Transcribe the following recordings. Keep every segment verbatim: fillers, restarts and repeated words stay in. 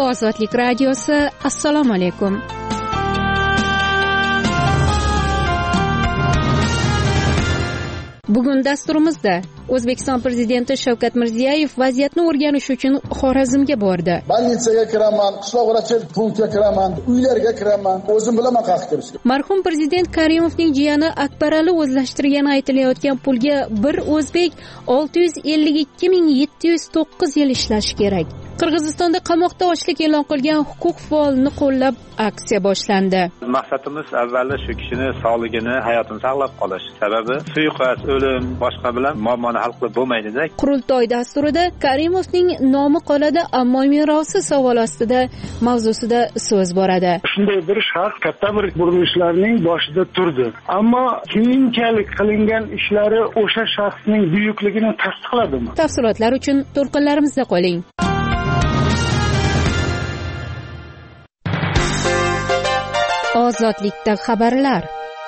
Ozodlik radiosi. Assalomu alaykum. Bugun dasturimizda O'zbekiston prezidenti Shavkat Mirziyoyev vaziyatni o'rganish uchun Xorazmga bordi. Больницаga kiraman, qishloq vrachlik punktiga kiraman, uylarga kiraman, o'zim bilaman qayerga kirishni. Marhum prezident Karimovning jiyani Akbarali o'zlashtirgani aytilayotgan pulga bir o'zbek olti yuz ellik ikki ming yetti yuz to'qqiz yil ishlashi kerak. Qirg'izistonda qamoqda ochlik e'lon qilgan huquq faolini qo'llab aksiya boshlandi. Maqsadimiz avvalo shu kishini sog'ligini, hayotini saqlab qolish. Sababi suiqasd, o'lim, boshqa bilan muammoni hal qilib bo'lmaydi-da. Qurultoy dasturida Karimovning nomi qoladi, ammo merosi savol ostida mavzusida so'z boradi. Shunday bir shaxs katta bir burilishlarning boshida turdi. Ammo keyinchalik qilingan ishlari o'sha shaxsning buyukligini tasdiqladimi? Tafsilotlar uchun to'lqinlarimizda qoling. Ozodlikda xabarlar.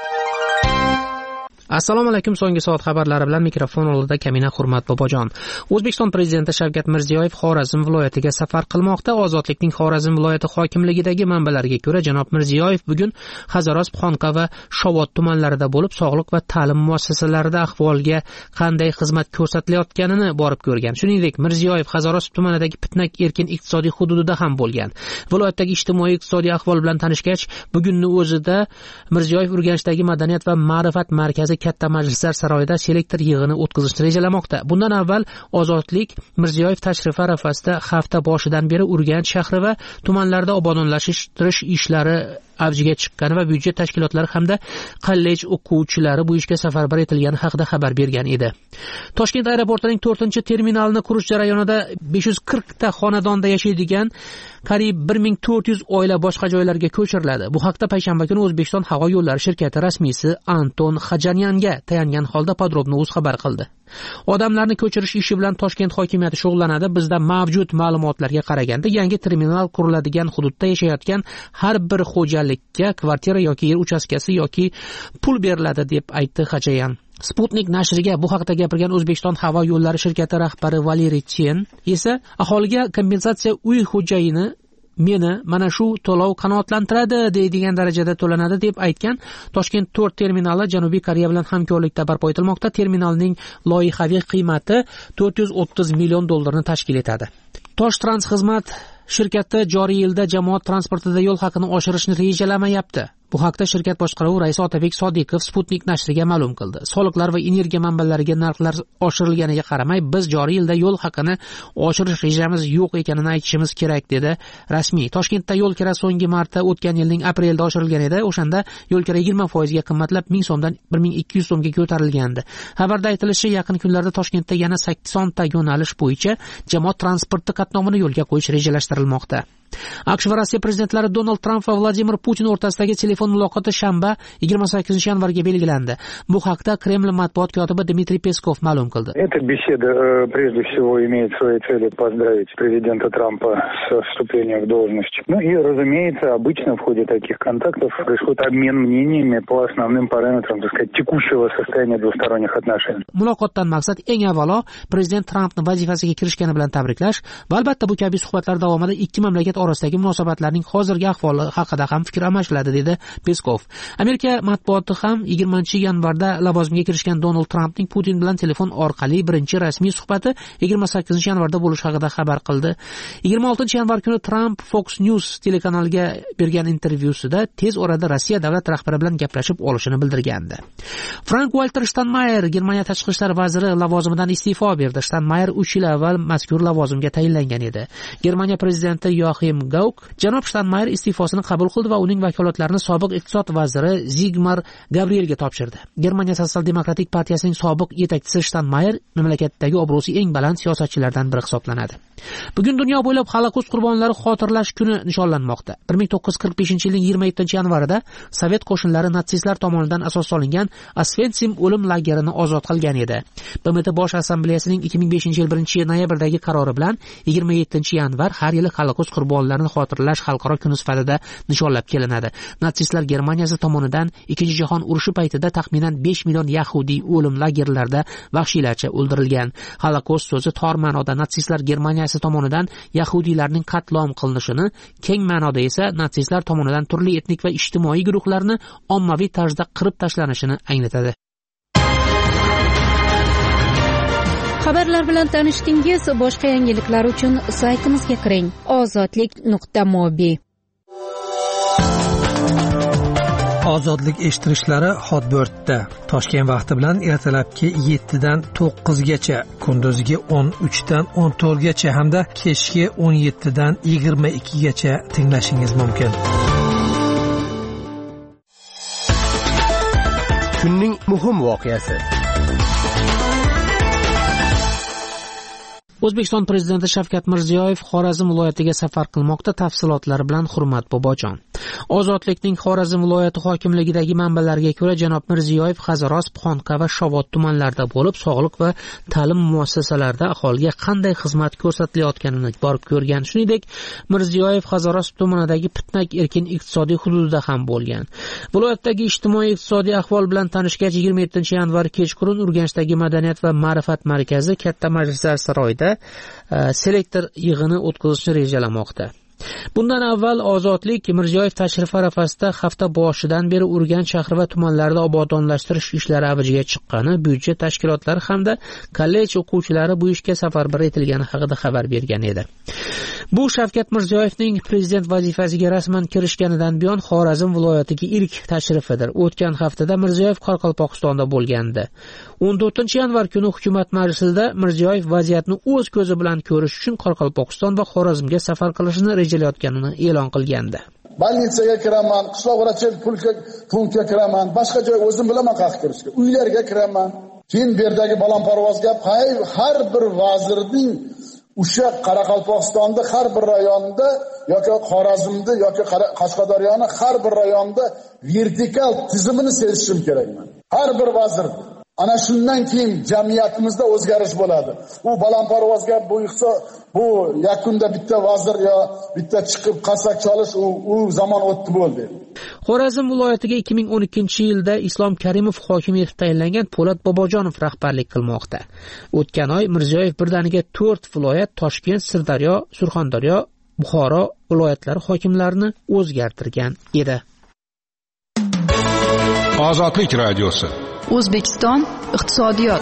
Assalomu alaykum. So'nggi soat xabarlari bilan mikrofon oldida Kamina Hurmat Bobojon. O'zbekiston prezidenti Shavkat Mirziyoyev Xorazm viloyatiga safar qilmoqda. Ozodlikning Xorazm viloyati hokimligidagi manbalarga ko'ra, janob Mirziyoyev bugun Hazaros, Xonqa va Shovot tumanlarida bo'lib, sog'liq va ta'lim muassasalarida ahvolga qanday xizmat ko'rsatilayotganini borib ko'rgan. Shuningdek, Mirziyoyev Hazaros tumanidagi Pitnak erkin iqtisodiy hududida ham bo'lgan. Viloyatdagi ijtimoiy iqtisodiy ahvol bilan tanishgach, bugunni o'zida Mirziyoyev Urganchdagi madaniyat va ma'rifat markazi Katta Majlislar saroyida selektor yig'ini o'tkazishni rejalamoqda. Bundan avval Ozodlik Mirziyoyev tashrifi arafasida hafta boshidan beri Urganch shahri va tumanlarda obodonlashtirish ishlari avjiga chiqqan va byudjet tashkilotlari hamda kollej o'quvchilari bu ishga safarbar etilgani haqida xabar bergan edi. Toshkent aeroportining to'rtinchi terminalini qurish jarayonida besh yuz qirq ta xonadonda yashaydigan qariyb bir ming to'rt yuz oila boshqa joylarga ko'chiriladi. Bu haqda payshanba kuni O'zbekiston havo yo'llari shirkati rasmiysi Anton Xajanyanga tayangan holda Podrobnouz xabar qildi. Odamlarni ko'chirish ishi bilan Toshkent hokimiyati shug'ullanadi. Bizda mavjud ma'lumotlarga qaraganda yangi terminal quriladigan hududda yashayotgan har bir xo'jalikka kvartira yoki yer uchastkasi yoki pul beriladi deb aytdi Xajayan. Sputnik nashriga bu haqda gapirgan O'zbekiston havo yo'llari shirkati rahbari Valeriy Chen esa aholiga kompensatsiya uy xo'jayini meni mana shu to'lov qanoatlantiradi deydigan darajada to'lanadi deb aytgan. Toshkent to'rt terminali Janubiy Koreya bilan hamkorlikda barpo etilmoqda. Terminalning loyihaviy qiymati to'rt yuz o'ttiz million dollarni tashkil etadi. Toshtrans xizmat shirkati joriy yilda jamoat transportida yo'l haqini oshirishni rejalamayapti. Bu haqda shirkat boshqaruvi raisi Otabek Sodiqov Sputnik nashriga ma'lum qildi. Soliqlar va energiya manbalariga narxlar oshirilganiga qaramay, biz joriy yilda yo'l haqini oshirish rejamiz yo'q ekanini aytishimiz kerak dedi rasmiy. Toshkentda yo'l kira so'nggi marta o'tgan yilning aprelida oshirilgan edi. O'shanda yo'l kira yigirma foiz ga qimmatlab ming so'mdan bir ming ikki yuz so'mga ko'tarilgandi. Xabarda aytilishicha, yaqin kunlarda Toshkentda yana sakson ta yo'nalish bo'yicha jamoat transporti qatnovini yo'lga qo'yish rejalashtirilmoqda. AQSh va Rossiya prezidentlari Donald Tramp va Vladimir Putin o'rtasidagi telefon muloqoti shanba yigirma sakkizinchi yanvarga belgilandi. Bu haqda Kreml matbuot kotibi Dmitriy Peskov ma'lum qildi. Эта беседа прежде всего имеет своей целью поздравить президента Трампа с вступлением в должность. Ну и, разумеется, обычно в ходе таких контактов происходит обмен мнениями по основным параметрам, так сказать, tekushего состояния двусторонних отношений. Muloqotdan maqsad eng avvalo prezident Trampni vazifasiga kirishgani bilan tabriklash va albatta bu kabi suhbatlar davomida ikki mamlakat orasidagi munosabatlarning hozirgi ahvoli haqida ham fikr almashiladi dedi Peskov. Amerika matbuoti ham yigirmanchi yanvarda lavozimga kirishgan Donald Trampning Putin bilan telefon orqali birinchi rasmiy suhbati yigirma sakkizinchi yanvarda bo'lishi haqida xabar qildi. yigirma oltinchi yanvar kuni Trump Fox News telekanaliga bergan intervyusida tez orada Rossiya davlat rahbari bilan gaplashib olishini bildirgandi. Frank-Walter Steinmeier Germaniya tashqi ishlar vaziri lavozimidan iste'fo berdi. Steinmeier uch yil avval mazkur lavozimga tayinlangan edi. Germaniya prezidenti Joachim Gauck janob Steinmeier iste'fosini qabul qildi va uning vakolatlarini sobiq iqtisod vaziri Zigmar Gabrielga topshirdi. Germaniya Sotsial-demokratik partiyasining sobiq yetakchisi Steinmeier mamlakatdagi obro'si eng baland siyosatchilardan biri hisoblanadi. Bugun dunyo bo'ylab Holokost qurbonlari xotirlash kuni nishonlanmoqda. bir ming to'qqiz yuz qirq beshinchi yilning yigirma yettinchi yanvarida Sovet qo'shinlari natsistlar tomonidan asos solingan Osvetsim o'lim lagerini ozod qilgan edi. B M T Bosh assambleyasining ikki ming beshinchi yil birinchi noyabrdagi qarori bilan yigirma yettinchi yanvar har yili Holokost qurbonlari qurbonlarni xotirlash xalqaro kuni sifatida nishonlab kelinadi. Natsistlar Germaniyasi tomonidan Ikkinchi jahon urushi paytida taxminan besh million yahudiy o'lim lagerlarida vahshiylarcha o'ldirilgan. Holokost so'zi tor ma'noda natsistlar Germaniyasi tomonidan yahudiylarning qatlom qilinishini, keng ma'noda esa natsistlar tomonidan turli etnik va ijtimoiy guruhlarni ommaviy tarzda qirib tashlanishini anglatadi. Xabarlar bilan tanishdingiz. Boshqa yangiliklar uchun saytimizga kiring: ozodlik nuqta mobi. Ozodlik eshittirishlari Hotbirtda Toshkent vaqti bilan ertalabki yettidan to'qqizgacha, kunduziga o'n uchdan o'n to'rtgacha hamda kechki o'n yettidan yigirma ikkigacha tinglashingiz mumkin. Kunning muhim voqeasi. O'zbekiston Prezidenti Shavkat Mirziyoyev Xorazm viloyatiga safar qilmoqda. Tafsilotlar bilan Hurmat Bobojon. Ozodlikning Xorazm viloyati hokimligidagi manbalarga ko'ra, janob Mirziyoyev Hazorasp, Xonqa va Shovot tumanlarida bo'lib, sog'liq va ta'lim muassasalarida aholiga qanday xizmat ko'rsatilayotganini borib ko'rgan. Shuningdek, Mirziyoyev Hazorasp tumanidagi Pitnak erkin iqtisodiy hududida ham bo'lgan. Viloyatdagi ijtimoiy-iqtisodiy ahvol bilan tanishgach, yigirma yettinchi yanvar kechqurun Urganchdagi Madaniyat va ma'rifat markazi Katta Majlislar saroyida selektor yig'ini o'tkazishni rejalamoqda. Bundan avval Ozodlik Mirziyoyev tashrif arafasida hafta boshidan beri Urganch shahri va tumanlarida obodonlashtirish ishlari avjiga chiqqani, byudjet tashkilotlari hamda kollej o'quvchilari bu ishga safarbar etilgani haqida xabar bergan edi. Bu Shavkat Mirziyoyevning prezident vazifasiga rasman kirishganidan buyon Xorazm viloyatiga ilk tashrifidir. O'tgan haftada Mirziyoyev Qoraqalpog'istonda bo'lgandi. o'n to'rtinchi yanvar kuni hukumat majlisida Mirziyoyev vaziyatni o'z ko'zi bilan ko'rish uchun Qoraqalpog'iston va Xorazmga safar qilishni rejalayotganini e'lon qilgandi. Больницаga kiraman, qishloq vrachil punktga kiraman, boshqa joy o'zim bilaman qayerga kirishga. Uylarga kiraman. Keyin bu yerdagi balandparvoz gap, har bir vazirning o'sha Qoraqalpog'istonda har bir rayonda yoki Xorazmda yoki Qashqadaryoni har bir rayonda vertikal tizimini sezishim kerakman. Har bir vazir. Ana shundan keyin jamiyatimizda o'zgarish bo'ladi. U balandparvoz gap, bu iqtisod, bu yakunda bitta vazir yo bitta chiqib qasak cholish u u zamon o'tdi bo'ldi. Xorazm viloyatiga ikki ming o'n ikkinchi yilda Islom Karimov hokim etib tayinlangan Po'lat Bobojonov rahbarlik qilmoqda. O'tgan oy Mirziyoyev birdaniga to'rt viloyat Toshkent, Sirdaryo, Surxondaryo, Buxoro viloyatlari hokimlarini o'zgartirgan edi. Ozodlik radiosi. O'zbekiston iqtisodiyot.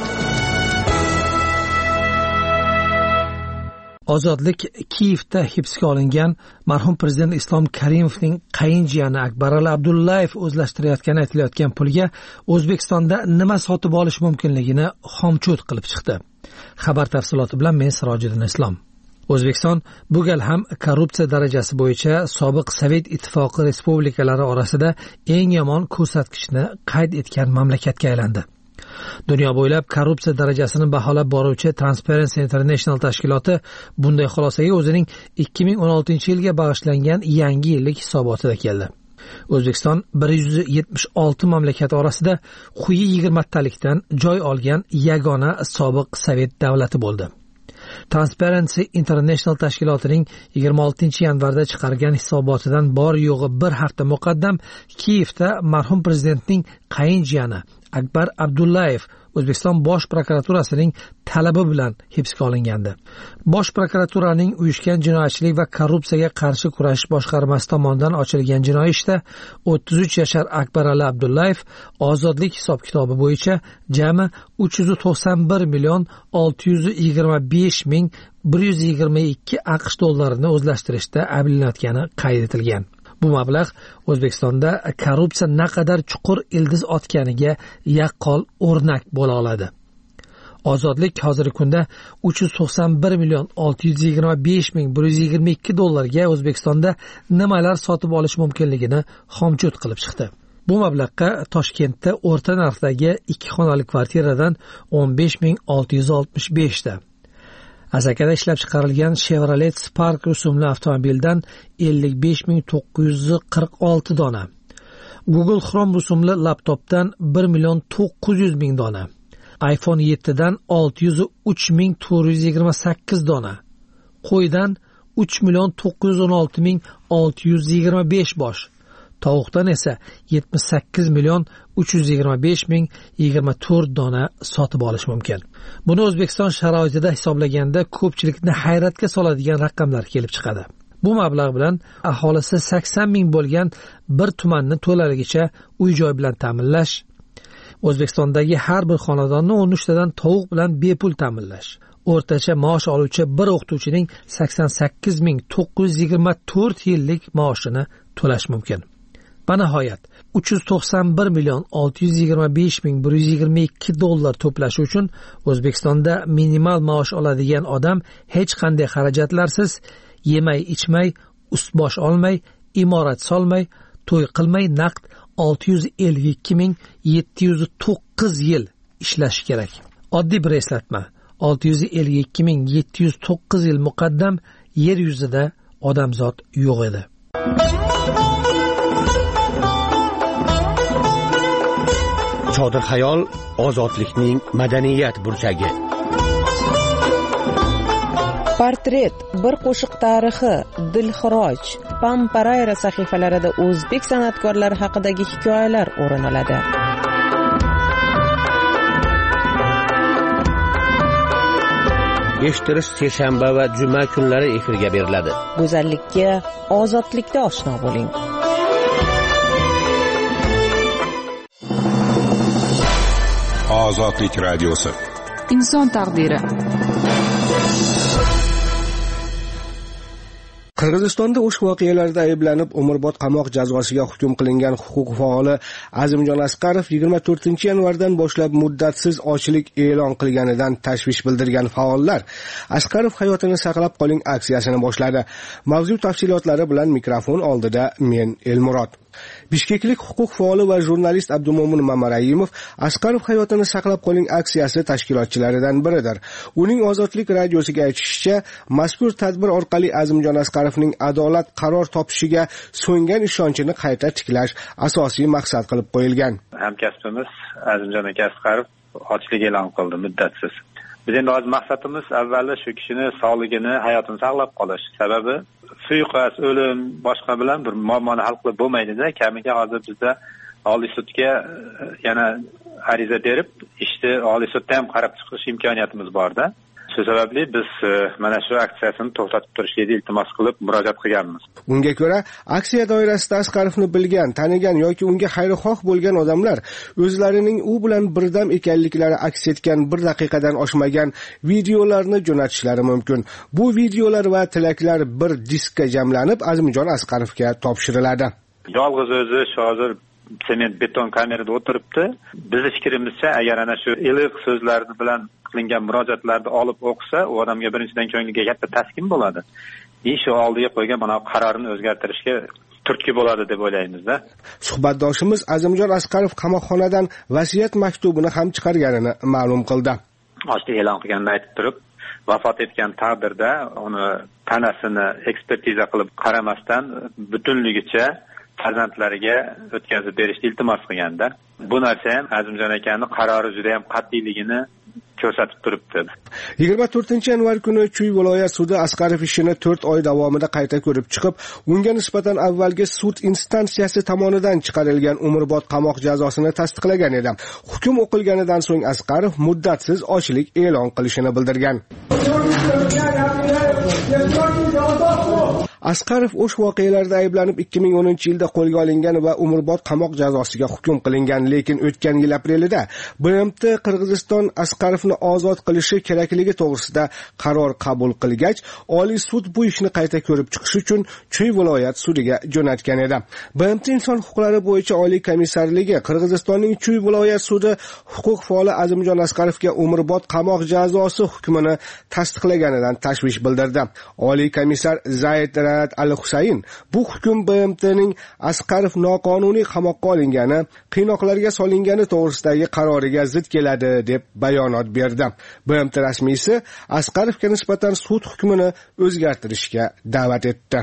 Ozodlik Kiyevda hibsga olingan marhum prezident Islom Karimovning qayinjiyani Akbarali Abdullayev o'zlashtirayotgani aytilayotgan pulga O'zbekistonda nima sotib olish mumkinligini xomchut qilib chiqdi. Xabar tafsiloti bilan men Sirojiddin Islom. O'zbekiston bu gal ham korrupsiya darajasi bo'yicha sobiq Sovet ittifoqi respublikalari orasida eng yomon ko'rsatkichni qayd etgan mamlakatga aylandi. Dunyo bo'ylab korrupsiya darajasini baholab boruvchi Transparency International tashkiloti bunday xulosaga o'zining ikki ming o'n oltinchi yilga bag'ishlangan yangi yillik hisobotida keldi. O'zbekiston bir yuz yetmish olti mamlakat orasida quyi yigirmatalikdan joy olgan yagona sobiq Sovet davlati bo'ldi. Transparency International tashkilotining yigirma oltinchi yanvarda chiqargan hisobotidan bor yo'g'i bir hafta muqaddam Kiyevda marhum prezidentning qayinjiyani Akbar Abdullayev O'zbekiston Bosh prokuraturasining talabi bilan hibsga olingandi. Bosh prokuraturaning uyushgan jinoyatchilik va korrupsiyaga qarshi kurashish boshqarmasi tomonidan ochilgan jinoiy ishda o'ttiz uch yashar Akbarali Abdullayev ozodlik hisob-kitobi bo'yicha jami uch yuz to'qson bir million olti yuz yigirma besh ming bir yuz yigirma ikki AQSh dollarini o'zlashtirishda ayblanayotgani qayd etilgan. Bu mablag' O'zbekistonda korrupsiya naqadar chuqur ildiz otganiga yaqqol o'rnak bo'la oladi. Ozodlik hozirgi kunda uch yuz to'qson bir million olti yuz yigirma besh ming bir yuz yigirma ikki dollarga O'zbekistonda nimalar sotib olish mumkinligini xomchut qilib chiqdi. Bu mablag'ga Toshkentda o'rta narxdagi ikki xonali kvartiradan o'n besh ming olti yuz oltmish besh ta, Asakada ishlab chiqarilgan Chevrolet Spark rusumli avtomobildan ellik besh ming to'qqiz yuz qirq olti dona, Google Chrome rusumli laptopdan bir million to'qqiz yuz ming dona, iPhone yetti dan olti yuz uch ming to'rt yuz yigirma sakkiz dona, qo'ydan uch million to'qqiz yuz o'n olti ming olti yuz yigirma besh bosh, tovuqdan esa yetmish sakkiz million uch yuz yigirma besh ming yigirma to'rt dona sotib olish mumkin. Buni O'zbekiston sharoitida hisoblaganda ko'pchilikni hayratga soladigan raqamlar kelib chiqadi. Bu mablag' bilan aholisi sakson ming bo'lgan bir tumanni to'laligicha uy-joy bilan ta'minlash, O'zbekistondagi har bir xonadonni o'n uch tadan tovuq bilan bepul ta'minlash, o'rtacha maosh oluvchi bir o'qituvchining sakson sakkiz ming to'qqiz yuz yigirma to'rt yillik maoshini to'lash mumkin. Va nihoyat uch yuz to'qson bir million olti yuz yigirma besh ming bir yuz yigirma ikki dollar to'plash uchun O'zbekistonda minimal maosh oladigan odam hech qanday xarajatlarsiz yemay ichmay, ust-bosh olmay, imorat solmay, to'y qilmay naqd olti yuz ellik ikki ming yetti yuz to'qqiz yil ishlashi kerak. Oddiy bir eslatma. olti yuz ellik ikki ming yetti yuz to'qqiz yil muqaddam yer yuzida odamzod yo'q edi. Chodir xayol ozodlikning madaniyat burchagi. Portret, bir qo'shiq tarixi, Dilxiroj, Pamparayra sahifalarida o'zbek san'atkorlari haqidagi hikoyalar o'rin oladi. Eshtirish seshanba va juma kunlari efirga beriladi. Go'zallikka ozodlikda oshno bo'ling. Ozodlik radiosi. Inson taqdiri. Qirg'izistonda o'sh voqealarida ayblanib umrbod qamoq jazosiga hukm qilingan huquq faoli Azimjon Asqarov yigirma to'rtinchi yanvardan boshlab muddatsiz ochlik e'lon qilganidan tashvish bildirgan faollar Asqarov hayotini saqlab qoling aksiyasini boshladi. Mavzu tafsilotlari bilan mikrofon oldida men Elmurod. Bishkeklik huquq faoli va jurnalist Abdumo'min Mamarayimov Asqarov hayotini saqlab qoling aksiyasi tashkilotchilaridan biridir. Uning Ozodlik radiosiga aytishicha, mazkur tadbir orqali Azimjon Asqarovning adolat qaror topishiga so'ngan ishonchini qayta tiklash asosiy maqsad qilib qo'yilgan. Hamkasbimiz Azimjon aka Asqarov ochlik e'lon qildi muddatsiz. Biz endi hozir maqsadimiz avvalo shu kishini sog'ligini, hayotini saqlab qolish. Sababi suiqasd, o'lim, boshqa bilan bir muammoni hal qilib bo'lmaydi-da. Kamiga hozir bizda Oliy sudga yana ariza berib, ishni Oliy sudda ham qarab chiqish imkoniyatimiz bor-da. Shu sababli biz mana shu aksiyasini to'xtatib turishga iltimos qilib murojaat qilganmiz. Unga ko'ra, aksiya doirasida Asqarovni bilgan, tanigan yoki unga xayrixoh bo'lgan odamlar o'zlarining u bilan birdam ekanliklari aks etgan bir daqiqadan oshmagan videolarni jo'natishlari mumkin. Bu videolar va tilaklar bir diskka jamlanib Azimjon Asqarovga topshiriladi. Yolg'iz o'zi shu hozir sement beton kamerada o'tiribdi. Bizning fikrimizcha, agar ana shu iliq so'zlar bilan qilingan murojaatlarni olib o'qisa, u odamga birinchidan ko'ngliga katta taskin bo'ladi. Shu oldiga qo'ygan mana qarorini o'zgartirishga turtki bo'ladi deb o'ylaymiz-da. Suhbatdoshimiz Azimjon Asqarov qamoqxonadan vasiyat maktubini ham chiqarganini ma'lum qildi. Ochlik e'lon qilganini aytib turib, vafot etgan taqdirda uni tanasini ekspertiza qilib qaramasdan butunligicha farzandlariga o'tkazib berishni iltimos qilganda, bu narsa ham Azimjon akaning qarori juda ham qat'iyligini ko'rsatib turibdi. yigirma to'rtinchi yanvar kuni Chuy viloyat sudi Asqarov ishini to'rt oy davomida qayta ko'rib chiqib, unga nisbatan avvalgi sud instansiyasi tomonidan chiqarilgan umrbod qamoq jazosini tasdiqlagan edi. Hukm o'qilganidan so'ng Asqarov muddatsiz ochlik e'lon qilishini bildirgan. Asqarov o'sh voqealarida ayblanib ikki ming o'ninchi yilda qo'lga olingan va umrbod qamoq jazosiga hukm qilingan, lekin o'tgan yil aprelida B M T Qirg'iziston Asqarovni ozod qilishi kerakligi to'g'risida qaror qabul qilgach, Oliy sud bu ishni qayta ko'rib chiqish uchun Chuy viloyat sudiga jo'natgan edi. B M T inson huquqlari bo'yicha Oliy komissarligi Qirg'izistonning Chuy viloyat sudi huquq faoli Azimjon Asqarovga umrbod qamoq jazosi hukmini tasdiqlaganidan tashvish bildirdi. Oliy komissar Zaid Al-Husayn bu hukm B M T'ning Asqarov noqonuniy qamoqqa olingani, qiynoqlarga solingani to'g'risidagi qaroriga zid keladi deb bayonot berdi. B M T rasmiysi Asqarovga nisbatan sud hukmini o'zgartirishga da'vat etdi.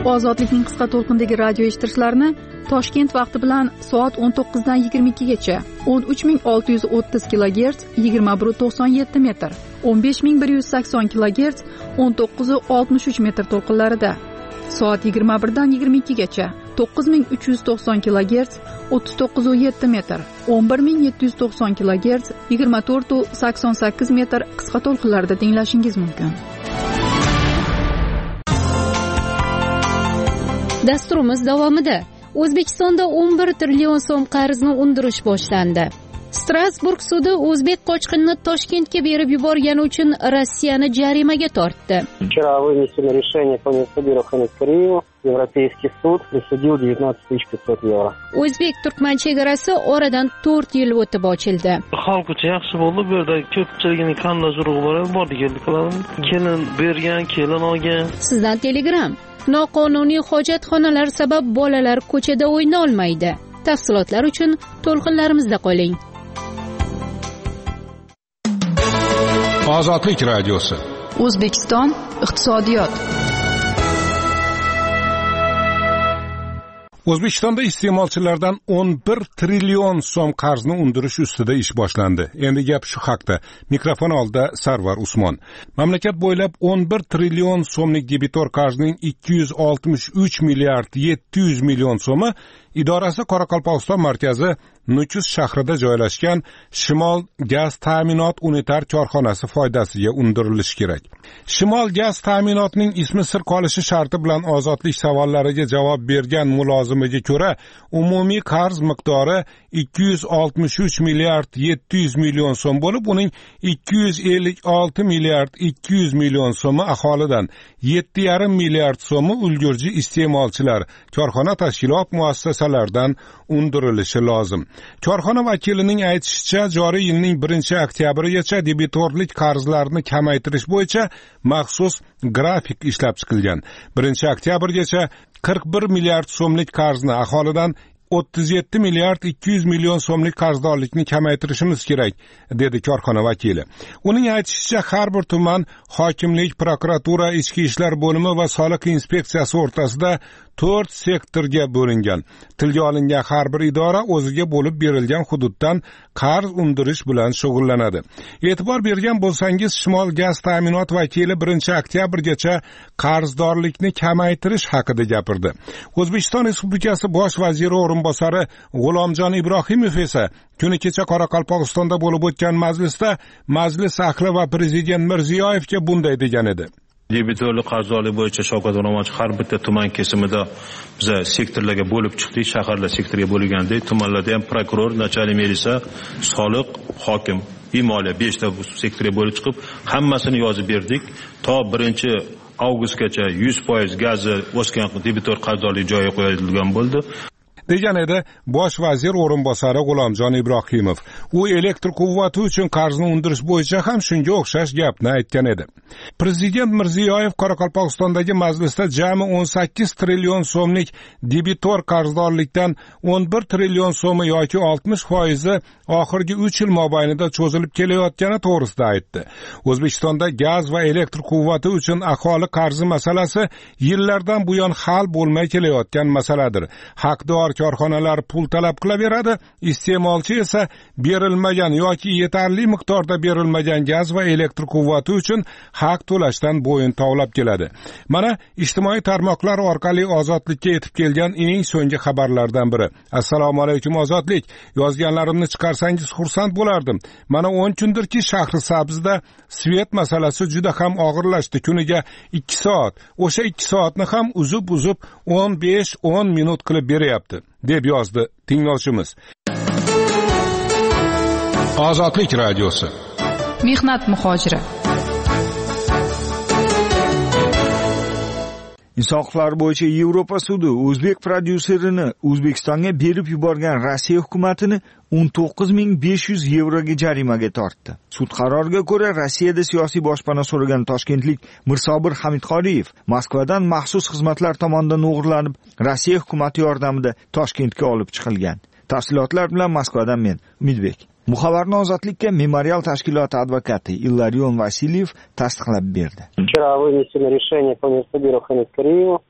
Ozodlikning qisqa to'lqindagi radio eshittirishlarni Toshkent vaqti bilan soat o'n to'qqizdan yigirma ikkigacha o'n uch ming olti yuz o'ttiz kilogerts yigirma bir to'qson yetti metr, o'n besh ming bir yuz sakson kilogerts o'n to'qqiz oltmish uch metr to'lqinlarida, soat yigirma birdan yigirma ikkigacha to'qqiz ming uch yuz to'qson kilogerts o'ttiz to'qqiz yetti metr, o'n bir ming yetti yuz to'qson kilogerts yigirma to'rt sakson sakkiz metr qisqa to'lqinlarda tinglashingiz mumkin. Dasturimiz davomida O'zbekistonda o'n bir trillion so'm qarzni undirish boshlandi. Strasburg sudi o'zbek qochqinini Toshkentga berib yuborgani uchun Rossiyani jarimaga tortdi. Вчера вынесено решение по Мирсабиру Хаметкариеву. Европейский суд присудил девятнадцать тысяч пятьсот евро. O'zbek-turkman chegarasi oradan to'rt yil o'tib ochildi. Xalq uchun yaxshi bo'ldi. Bu yerda ko'pchiligining qanday urug'lari bordi keldi qiladi. Kelin bergan, kelin olgan. Sizdan telegram. Noqonuniy hojatxonalar sabab bolalar ko'chada o'yna olmaydi. Tafsilotlar uchun to'lqinlarimizda qoling. Ozodlik radiosi. O'zbekiston iqtisodiyot. O'zbekistonda iste'molchilardan o'n bir trillion so'm qarzni undirish ustida ish boshlandi. Endi gap shu haqda. Mikrofon oldida Sarvar Usmon. Mamlakat bo'ylab o'n bir trillion so'mlik debitor qarzning ikki yuz oltmish uch milliard yetti yuz million so'mi idorasi Qoraqalpog'iston markazi Nukus shahrida joylashgan Shimol gaz ta'minot unitar korxonasi foydasiga undirilishi kerak. Shimol gaz ta'minotining ismi sir qolishi sharti bilan ozodlik savollariga javob bergan mulozimiga ko'ra, umumiy qarz miqdori ikki yuz oltmish uch milliard yetti yuz million so'm bo'lib, uning ikki yuz ellik olti milliard ikki yuz million so'mi aholidan, yetti yarim milliard so'mi ulgurji iste'molchilar, korxona tashkilot muassasalaridan undirilishi lozim. Korxona vakilining aytishicha, joriy yilning birinchi oktyabrigacha debitorlik qarzlarini kamaytirish bo'yicha maxsus grafik ishlab chiqilgan. birinchi oktyabrgacha qirq bir milliard so'mlik qarzni, aholidan o'ttiz yetti milliard ikki yuz million so'mlik qarzdorlikni kamaytirishimiz kerak, dedi korxona vakili. Uning aytishicha, har bir tuman, hokimlik, prokuratura, ichki ishlar bo'limi va soliq inspeksiyasi o'rtasida to'rt sektorga bo'lingan. Tilga olingan har bir idora o'ziga bo'lib berilgan hududdan qarz undirish bilan shug'ullanadi. E'tibor bergan bo'lsangiz, Shimol gaz ta'minot vakili birinchi oktyabrgacha qarzdorlikni kamaytirish haqida gapirdi. O'zbekiston Respublikasi bosh vaziri o'rinbosari G'ulomjon Ibrohimov esa kuni kecha Qoraqalpog'istonda bo'lib o'tgan majlisda majlis ahli va prezident Mirziyoyevga bunday degan edi. Debitorlik qarzdorlik bo'yicha Shavkat O'rmonchi har bitta tuman kesimida biz sektorlarga bo'lib chiqdik, shaharlar sektorga bo'lgandek, tumanlarda ham prokuror, nachalnik militsiya, soliq, hokim, moliya beshta sektorga bo'lib chiqib, hammasini yozib berdik. To birinchi avgustgacha yuz foiz gazi o'sgan debitor qarzdorlik joyiga qo'yilgan bo'ldi. degan edi bosh vazir o'rinbosari G'ulomjon Ibrohimov. U elektr quvvati uchun qarzni undirish bo'yicha ham shunga o'xshash gapni aytgan edi. Prezident Mirziyoyev Qoraqalpog'istondagi majlisda jami o'n sakkiz trillion so'mlik debitor qarzdorlikdan o'n bir trillion so'mi yoki oltmish foizi oxirgi uch yil mobaynida cho'zilib kelayotgani to'g'risida aytdi. O'zbekistonda gaz va elektr quvvati uchun aholi qarzi masalasi yillardan buyon hal bo'lmay kelayotgan masaladir. Haqdor korxonalar pul talab qilaveradi, iste'molchi esa berilmagan yoki yetarli miqdorda berilmagan gaz va elektr quvvati uchun haq to'lashdan bo'yin tovlab keladi. Mana ijtimoiy tarmoqlar orqali ozodlikka yetib kelgan eng so'nggi xabarlardan biri. Assalomu alaykum Ozodlik. Yozganlarimni chiqarsangiz xursand bo'lardim. Mana o'n kundirki Shahrisabzda svet masalasi juda ham og'irlashdi. Kuniga ikki soat. O'sha ikki soatni ham uzib-uzib o'n besh o'n minut qilib beryapti, deb yozdi tinglovchimiz. Ozodlik radiosi. Mehnat muhojiri. Inson huquqlari bo'yicha Yevropa sudi o'zbek prodyuserini O'zbekistonga berib yuborgan Rossiya hukumatini o'n to'qqiz ming besh yuz yevroga jarimaga tortdi. Sud qaroriga ko'ra, Rossiyada siyosiy boshpana so'ragan toshkentlik Mirsobir Hamidqoriyev Moskvadan maxsus xizmatlar tomonidan o'g'irlanib, Rossiya hukumati yordamida Toshkentga olib chiqilgan. Tafsilotlar bilan Moskvadan men Umidbek. Bu xabarni Ozodlikka Memorial tashkiloti advokati Ilarion Vasilyev tasdiqlab berdi. Вчера вынесено решение по Мирсабиру Хаметкариеву.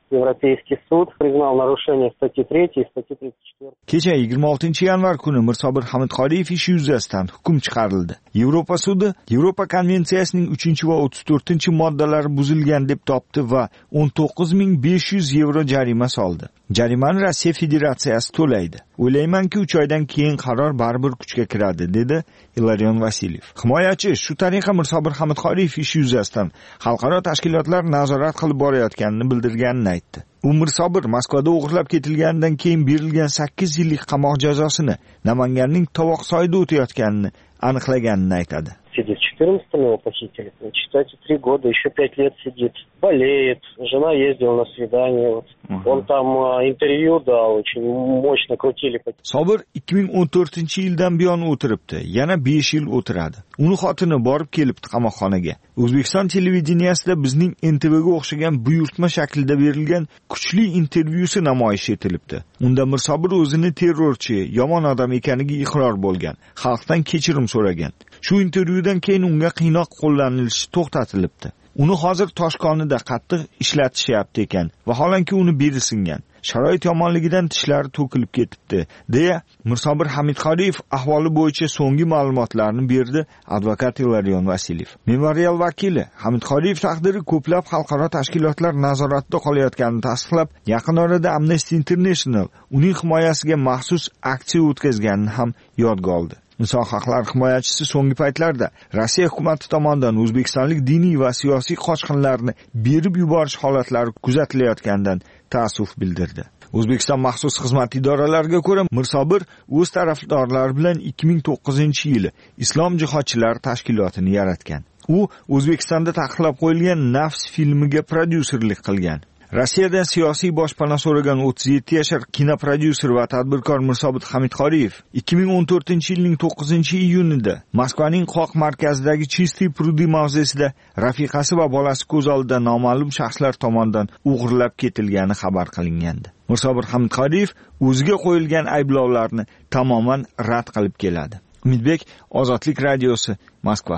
Европейский суд признал нарушение статьи третьей и статьи тридцать четыре. Kecha yigirma oltinchi yanvar kuni Mirsobir Hamidxoliyev ishi yuzasidan hukm chiqarildi. Yevropa sudi Yevropa konvensiyasining uchinchi va o'ttiz to'rtinchi moddalari buzilgan deb topdi va o'n to'qqiz ming besh yuz yevro jarima soldi. Jarimani Rossiya Federatsiyasi to'laydi. O'ylaymanki, uch oydan keyin qaror baribir kuchga kiradi, dedi Ilarion Vasilyev. Himoyachi shu tariqa Mirsobir Hamidxoliyev ishi yuzasidan xalqaro tashkilotlar nazorat qilib borayotganini bildirganini aytdi. U Mirsobir Moskvada o'g'irlab ketilganidan keyin berilgan sakkiz yillik qamoq jazosini Namanganning Tovoqsoyda o'tayotganini aniqlaganini aytadi. Сидит. В четырнадцатом его похитили. Считайте, три года, еще пять лет сидит. Болеет. Жена ездила на свидание. Вот. Uh-huh. Он там а, интервью дал, очень мощно крутили. Sobir ikki ming o'n to'rtinchi yildan buyon o'tiribdi. Yana besh yil o'tiradi. Uni xotini borib kelibdi qamoqxonaga. O'zbekiston televideniyasida bizning N T Vga o'xshagan buyurtma shaklida berilgan kuchli intervyusi namoyish etilibdi. Unda Mirsobir o'zini terrorchi, yomon odam ekaniga iqror bo'lgan. Xalqdan kechirim so'ragan. Shu intervyudan keyin unga qiynoq qo'llanilishi to'xtatilibdi. Uni hozir Toshkonida qattiq ishlatishyapti ekan. Vaholanki uni beri singan. Sharoit yomonligidan tishlari to'kilib ketibdi, deya Mirsobir Hamidxoliyev ahvoli bo'yicha so'nggi ma'lumotlarni berdi advokat Ilarion Vasilyev. Memorial vakili Hamidxoliyev taqdiri ko'plab xalqaro tashkilotlar nazoratida qolayotganini tasdiqlab, yaqin orada Amnesty International uning himoyasiga maxsus aksiya o'tkazganini ham yodga oldi. Inson haqlari himoyachisi so'nggi paytlarda Rossiya hukumati tomonidan o'zbekistonlik diniy va siyosiy qochqinlarni berib yuborish holatlari kuzatilayotganidan ta'assuf bildirdi. O'zbekiston maxsus xizmat idoralariga ko'ra, Mirsobir o'z tarafdorlari bilan ikki ming to'qqizinchi yili Islom jihodchilari tashkilotini yaratgan. U O'zbekistonda taqiqlab qo'yilgan Nafs filmiga prodyuserlik qilgan. Rossiyadan siyosiy boshpana so'ragan o'ttiz yetti yashar kinoprodyuser va tadbirkor Mirsobir Hamidxoliyev ikki ming o'n to'rtinchi yilning to'qqizinchi iyunida Moskvaning Qoq markazidagi Chistiy Prudy mavzesida rafiqasi va bolasi ko'z oldida noma'lum shaxslar tomonidan o'g'irlab ketilgani xabar qilingandi. Mirsobir Hamidxoliyev o'ziga qo'yilgan ayblovlarni tamoman rad qilib keladi. Umidbek, Ozodlik radiosi, Moskva.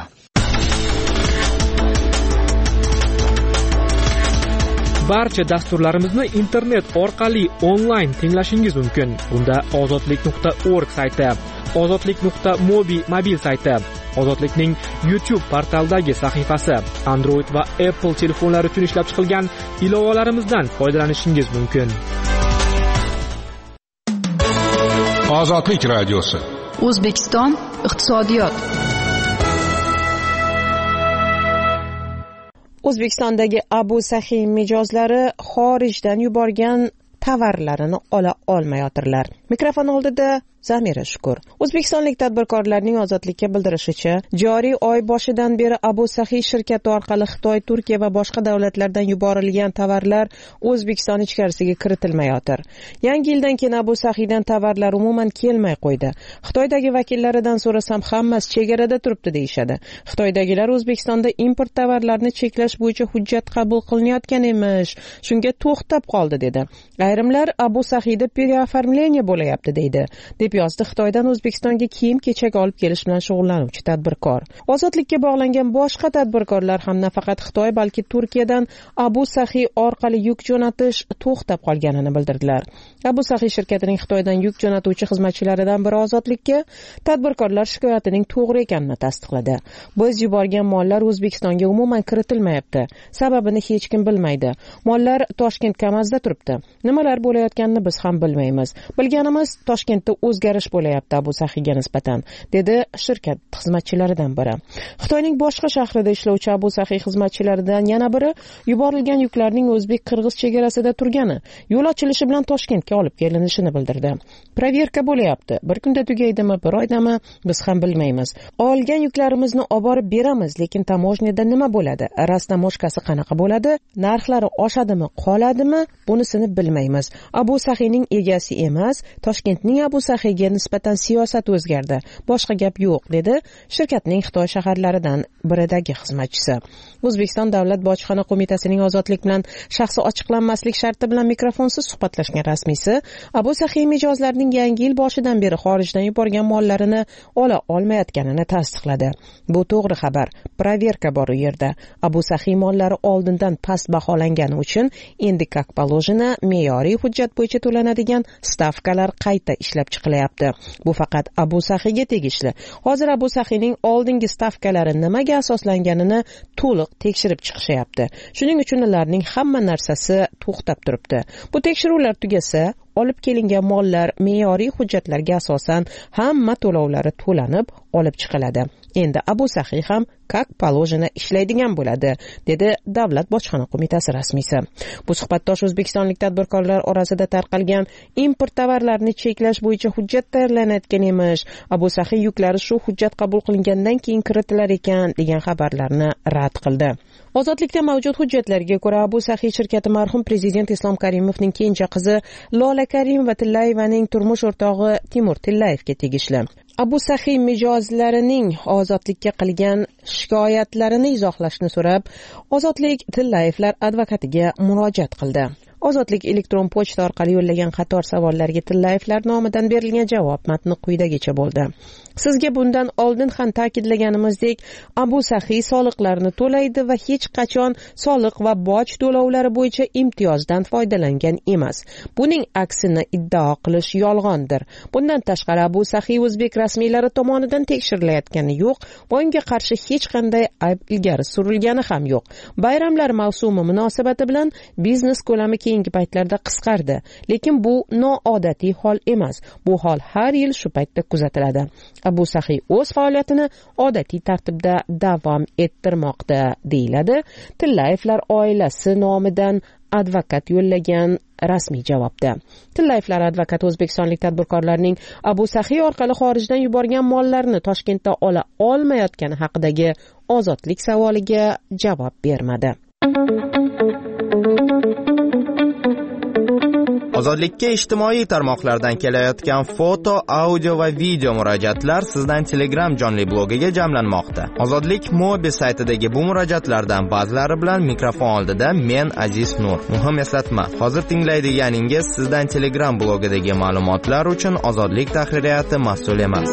Barcha dasturlarimizni internet orqali onlayn tinglashingiz mumkin. Bunda ozodlik nuqta org sayti, ozodlik nuqta mobi mobil sayti, Ozodlikning YouTube portaldagi sahifasi, Android va Apple telefonlari uchun ishlab chiqilgan ilovalarimizdan foydalanishingiz mumkin. Ozodlik radiosi. O'zbekiston iqtisodiyot. O'zbekistondagi Abu Sahiy mijozlari xorijdan yuborgan tovarlarini ola olmayotirlar. Mikrofon oldida Zamira Shukur. O'zbekistonlik tadbirkorlarning Ozodlikka bildirishicha, joriy oy boshidan beri Abu Sahiy shirkati orqali Xitoy, Turkiya va boshqa davlatlardan yuborilgan tovarlar O'zbekiston ichkarisiga kiritilmayotir. Yangi yildan keyin Abu Sahiydan tovarlar umuman kelmay qo'ydi. Xitoydagi vakillaridan so'rasam, hammasi chegarada turibdi deyishadi. Xitoydagilar O'zbekistonda import tovarlarini cheklash bo'yicha hujjat qabul qilinayotgan emish, shunga to'xtab qoldi dedi. Ayrimlar Abu Sahiyda переоформление bo'layapti deydi. deb yozdi Xitoydan O'zbekistonga kiyim-kechak olib kelish bilan shug'ullanuvchi tadbirkor. Ozodlikka bog'langan boshqa tadbirkorlar ham nafaqat Xitoy, balki Turkiyadan Abu Sahiy orqali yuk jo'natish to'xtab qolganini bildirdilar. Abu Sahiy shirkatining Xitoydan yuk jo'natuvchi xizmatchilaridan biri Ozodlikka tadbirkorlar shikoyatining to'g'ri ekanini tasdiqladi. Biz yuborgan mollar O'zbekistonga umuman kiritilmayapti. Sababini hech kim bilmaydi. Mollar Toshkent Kamazda turibdi. Nimalar bo'layotganini biz ham bilmaymiz. Bilganimiz Toshkentda o'zgarish bo'layapti Abu Sahiyga nisbatan, dedi shirkat xizmatchilaridan biri. Xitoyning boshqa shahrida ishlovchi Abu Sahiy xizmatchilaridan yana biri yuborilgan yuklarning o'zbek-qirg'iz chegarasida turgani, yo'l ochilishi bilan Toshkentga olib kelinishini bildirdi. Proverka bo'layapti. Bir kunda tugaydimi, bir oydami, biz ham bilmaymiz. Olgan yuklarimizni olib borib beramiz, lekin tamojniyada nima bo'ladi? Rasnamoshkasi qanaqa bo'ladi? Narxlari oshadimi, qoladimi? Bunisini bilmaymiz. Abu Sahiyning egasi emas, Toshkentning Abu Saxiyga nisbatan siyosat o'zgardi. Boshqa gap yo'q, dedi shirkatning Xitoy shaharlaridan biridagi xizmatchisi. O'zbekiston Davlat bojxona qo'mitasining ozodlik bilan shaxsi ochiqlanmaslik sharti bilan mikrofonsiz suhbatlashgan rasmiysi Abu Saxiy mijozlarning yangi yil boshidan beri xorijdan yuborgan mollarini ola olmayotganini tasdiqladi. Bu to'g'ri xabar. Proverka bor u yerda. Abu Saxiy mollari oldindan past baholangani uchun endi как положено me'yoriy hujjat bo'yicha to'lanadigan stavkalar qayta ishlab chiqilyapti. Bu faqat Abu Saxiyga tegishli. Hozir Abu Saxiyning oldingi stavkalari nimaga asoslanganini to'liq tekshirib chiqishyapti. Shuning uchun ularning hamma narsasi to'xtab turibdi. Bu tekshiruvlar tugasa, olib kelingan mollar me'yoriy hujjatlarga asosan hamma to'lovlari to'lanib olib chiqiladi. Endi Abu Saxiy ham как положено ishlaydigan bo'ladi, dedi Davlat bojxona qo'mitasi rasmiysi. Bu suhbatdosh o'zbekistonlik tadbirkorlar orasida tarqalgan import tovarlarini cheklash bo'yicha hujjat tayyorlanayotgan emish. Abu Saxiy yuklari shu hujjat qabul qilingandan keyin kiritilar ekan degan xabarlarni rad qildi. Ozodlikda mavjud hujjatlarga ko'ra Abu Saxiy shirkati marhum prezident Islom Karimovning kenja qizi Lola Karimova Tillayevaning turmush o'rtog'i Timur Tillayevga tegishli. Abu Saxiy mijozlarining ozodlikka qilgan shikoyatlarini izohlashni so'rab, Ozodlik Tillayevlar advokatiga murojaat qildi. Ozodlik elektron pochta orqali yo'llagan qator savollarga Tillayevlar nomidan berilgan javob matni quyidagicha bo'ldi. Sizga bundan oldin ham ta'kidlaganimizdek, Abu Saxiy soliqlarni to'laydi va hech qachon soliq va boj to'lovlari bo'yicha imtiyozdan foydalangan emas. Buning aksini iddao qilish yolg'ondir. Bundan tashqari Abu Saxiy o'zbek rasmiylari tomonidan tekshirilayotgani yo'q va unga qarshi hech qanday ayb ilgari surilgani ham yo'q. Bayramlar mavsumi munosabati bilan biznes ko'lami keyingi paytlarda qisqardi, lekin bu noodatiy hol emas. Bu hol har yil shu paytda kuzatiladi. Abu Saxiy o'z faoliyatini odatiy tartibda davom ettirmoqda, deyiladi Tillayevlar oilasi nomidan advokat yo'llagan rasmiy javobda. Tillayevlar advokati o'zbekistonlik tadbirkorlarning Abu Saxiy orqali xorijdan yuborgan mollarini Toshkentda ola olmayotgani haqidagi ozodlik savoliga javob bermadi. Ozodlikka ijtimoiy tarmoqlardan kelayotgan foto, audio va video murojaatlar sizdan Telegram jonli blogiga jamlanmoqda. Ozodlik Mobi saytidagi bu murojaatlardan ba'zilari bilan mikrofon oldida men Aziz Nur. Muhim eslatma, hozir tinglaydiganingiz sizdan Telegram blogidagi ma'lumotlar uchun Ozodlik tahririyati mas'ul emas.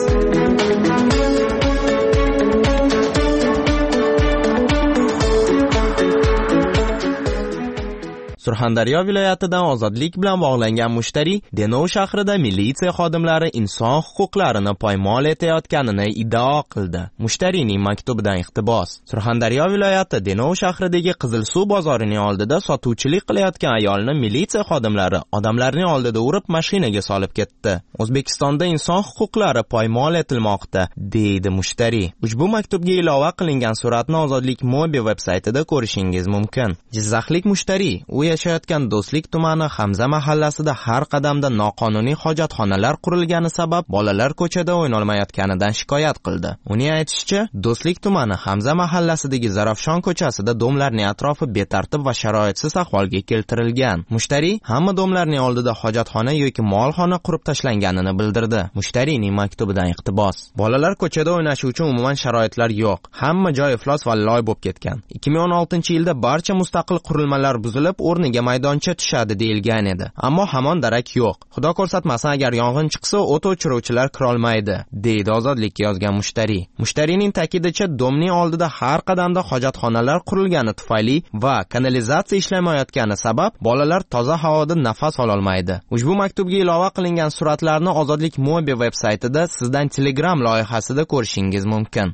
Surxondaryo viloyatidan ozodlik bilan bog'langan mushtariy Denov shahrida militsiya xodimlari inson huquqlarini poymol etayotganini iddao qildi. Mushtariyning maktubidan iqtibos. Surxondaryo viloyati Denov shahridagi Qizilsuv bozorining oldida sotuvchilik qilayotgan ayolni militsiya xodimlari odamlarning oldida urib mashinaga solib ketdi. O'zbekistonda inson huquqlari poymol etilmoqda, deydi mushtariy. Ushbu maktubga ilova qilingan suratni Ozodlik Mobi veb-saytida ko'rishingiz mumkin. Jizzaxlik mushtariy u yashayotgan Do'stlik tumani Hamza mahallasida har qadamda noqonuniy hojatxonalar qurilgani sabab bolalar ko'chada o'ynolmayotganidan shikoyat qildi. Uning aytishicha, Do'stlik tumani Hamza mahallasidagi Zarafshon ko'chasida domlarning atrofi betartib va sharoitsiz ahvolga keltirilgan. Mushtariy hamma domlarning oldida hojatxona yoki molxona qurib tashlanganini bildirdi. Mushtariyning maktubidan iqtibos. Bolalar ko'chada o'ynashi uchun umuman sharoitlar yo'q. Hamma joy iflos va loy bo'lib ketgan. ikki ming o'n oltinchi yilda barcha mustaqil qurilmalar buzilib, o'rniga maydoncha tushadi deyilgan edi. Ammo hamon darak yo'q. Xudo ko'rsatmasin, agar yong'in chiqsa, o't o'chiruvchilar kira olmaydi, deydi Ozodlikka yozgan mushtariy. Mushtariyning ta'kidicha, domning oldida har qadamda hojatxonalar qurilgani tufayli va kanalizatsiya ishlamayotgani sabab bolalar toza havoda nafas ola olmaydi. Ushbu maktubga ilova qilingan suratlarni Ozodlik Mobi veb-saytida sizdan Telegram loyihasida ko'rishingiz mumkin.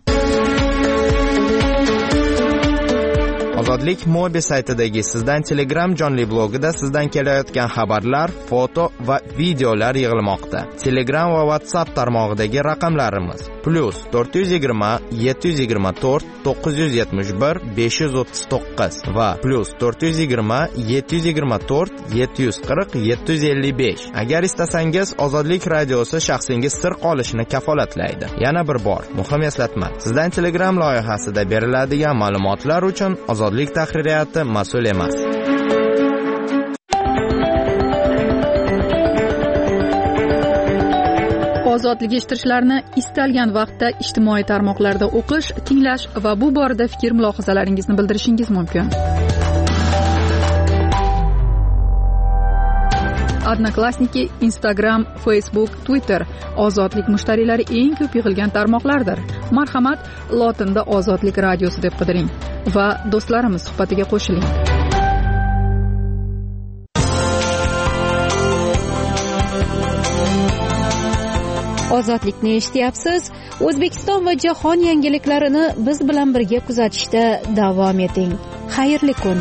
Ozodlik Mobi saytidagi sizdan Telegram jonli blogida sizdan kelayotgan xabarlar, foto va videolar yig'ilmoqda. Telegram va WhatsApp tarmog'idagi raqamlarimiz plus to'rt yuz yigirma yetti yuz yigirma to'rt to'qqiz yuz yetmish bir besh yuz o'ttiz to'qqiz va plus to'rt yuz yigirma yetti yuz yigirma to'rt yetti yuz qirq yetti yuz ellik besh. Agar istasangiz Ozodlik radiosi shaxsingiz sir qolishini kafolatlaydi. Yana bir bor muhim eslatma, sizdan Telegram loyihasida beriladigan ma'lumotlar uchun Ozodlik tahririyati mas'ul emas. ozodlik eshittirishlarni istalgan vaqtda ijtimoiy tarmoqlarda o'qish, tinglash va bu borada fikr mulohazalaringizni bildirishingiz mumkin. Odnoklassniki, Instagram, Facebook, Twitter ozodlik mushtariylari eng ko'p yig'ilgan tarmoqlardir. Marhamat, lotinda Ozodlik radiosi deb qidiring va do'stlarimiz suhbatiga qo'shiling. Ozodlikni eshityapsiz. O'zbekiston va jahon yangiliklarini biz bilan birga kuzatishda davom eting. Xayrli kun.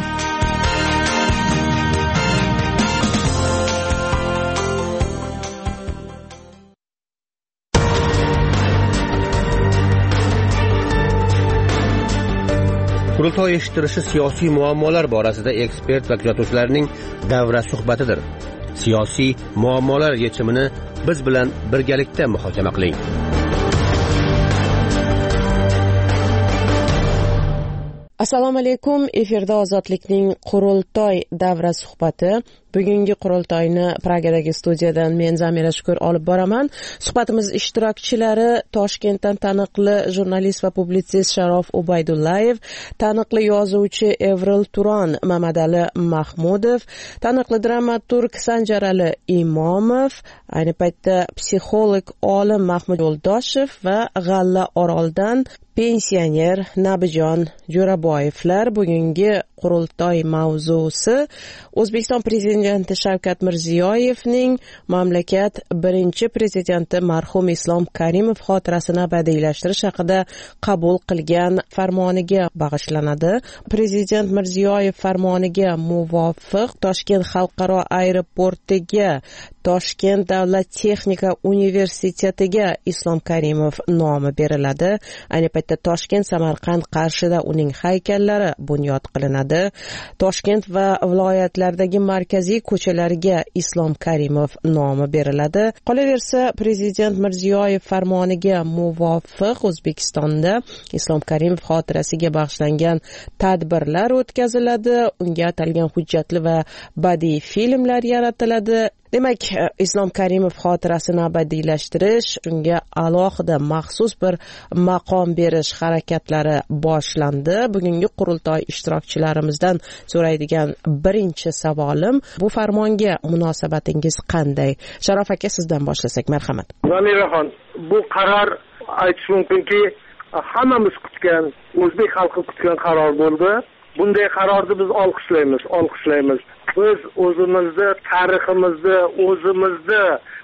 Qurultoy eshittirishi siyosiy muammolar borasida ekspert va kuzatuvchilarning davra suhbatidir. Siyosiy muammolar yechimini biz bilan birgalikda muhokama qiling. Assalomu alaykum. Efirda Ozodlikning Qurultoy davra suhbati. Bugungi qurultoyni Pragadagi studiyadan men Zamira Shukur olib boraman. Suhbatimiz ishtirokchilari Toshkentdan taniqli jurnalist va publitsist Sharof Ubaydullayev, taniqli yozuvchi Evril Turon Mamadali Mahmudov, taniqli dramaturg Sanjarali Imomov, ayni paytda psixolog olim Mahmud Yo'ldoshev va G'alla Oroldan pensioner Nabijon Jo'raboyevlar. Bugungi qurultoy mavzusi O'zbekiston prezidenti Shavkat Mirziyoyevning mamlakat birinchi prezidenti marhum Islom Karimov xotirasini abadiylashtirish haqida qabul qilgan farmoniga bag'ishlanadi. Prezident Mirziyoyev farmoniga muvofiq Toshkent xalqaro aeroportiga, Toshkent davlat texnika universitetiga Islom Karimov nomi beriladi. Ayni paytda Toshkent, Samarqand, Qarshida uning haykallari bunyod qilinadi. Toshkent va viloyatlardagi markaziy ko'chalarga Islom Karimov nomi beriladi. Qolaversa, prezident Mirziyoyev farmoniga muvofiq O'zbekistonda Islom Karimov xotirasiga bag'ishlangan tadbirlar o'tkaziladi. Unga atalgan hujjatli va badiiy filmlar yaratiladi. Demak, Islom Karimov xotirasini abadiylashtirish, unga alohida maxsus bir maqom berish harakatlari boshlandi. Bugungi qurultoy ishtirokchilarimizdan so'raydigan birinchi savolim, bu farmonga munosabatingiz qanday? Sharof aka, sizdan boshlasak, marhamat. Zamiraxon, bu qaror aytish mumkinki, hammamiz kutgan, o'zbek xalqi kutgan qaror bo'ldi. Bunday qarorni biz olqishlaymiz, olqishlaymiz. Biz o'zimizni, tariximizni, o'zimizni,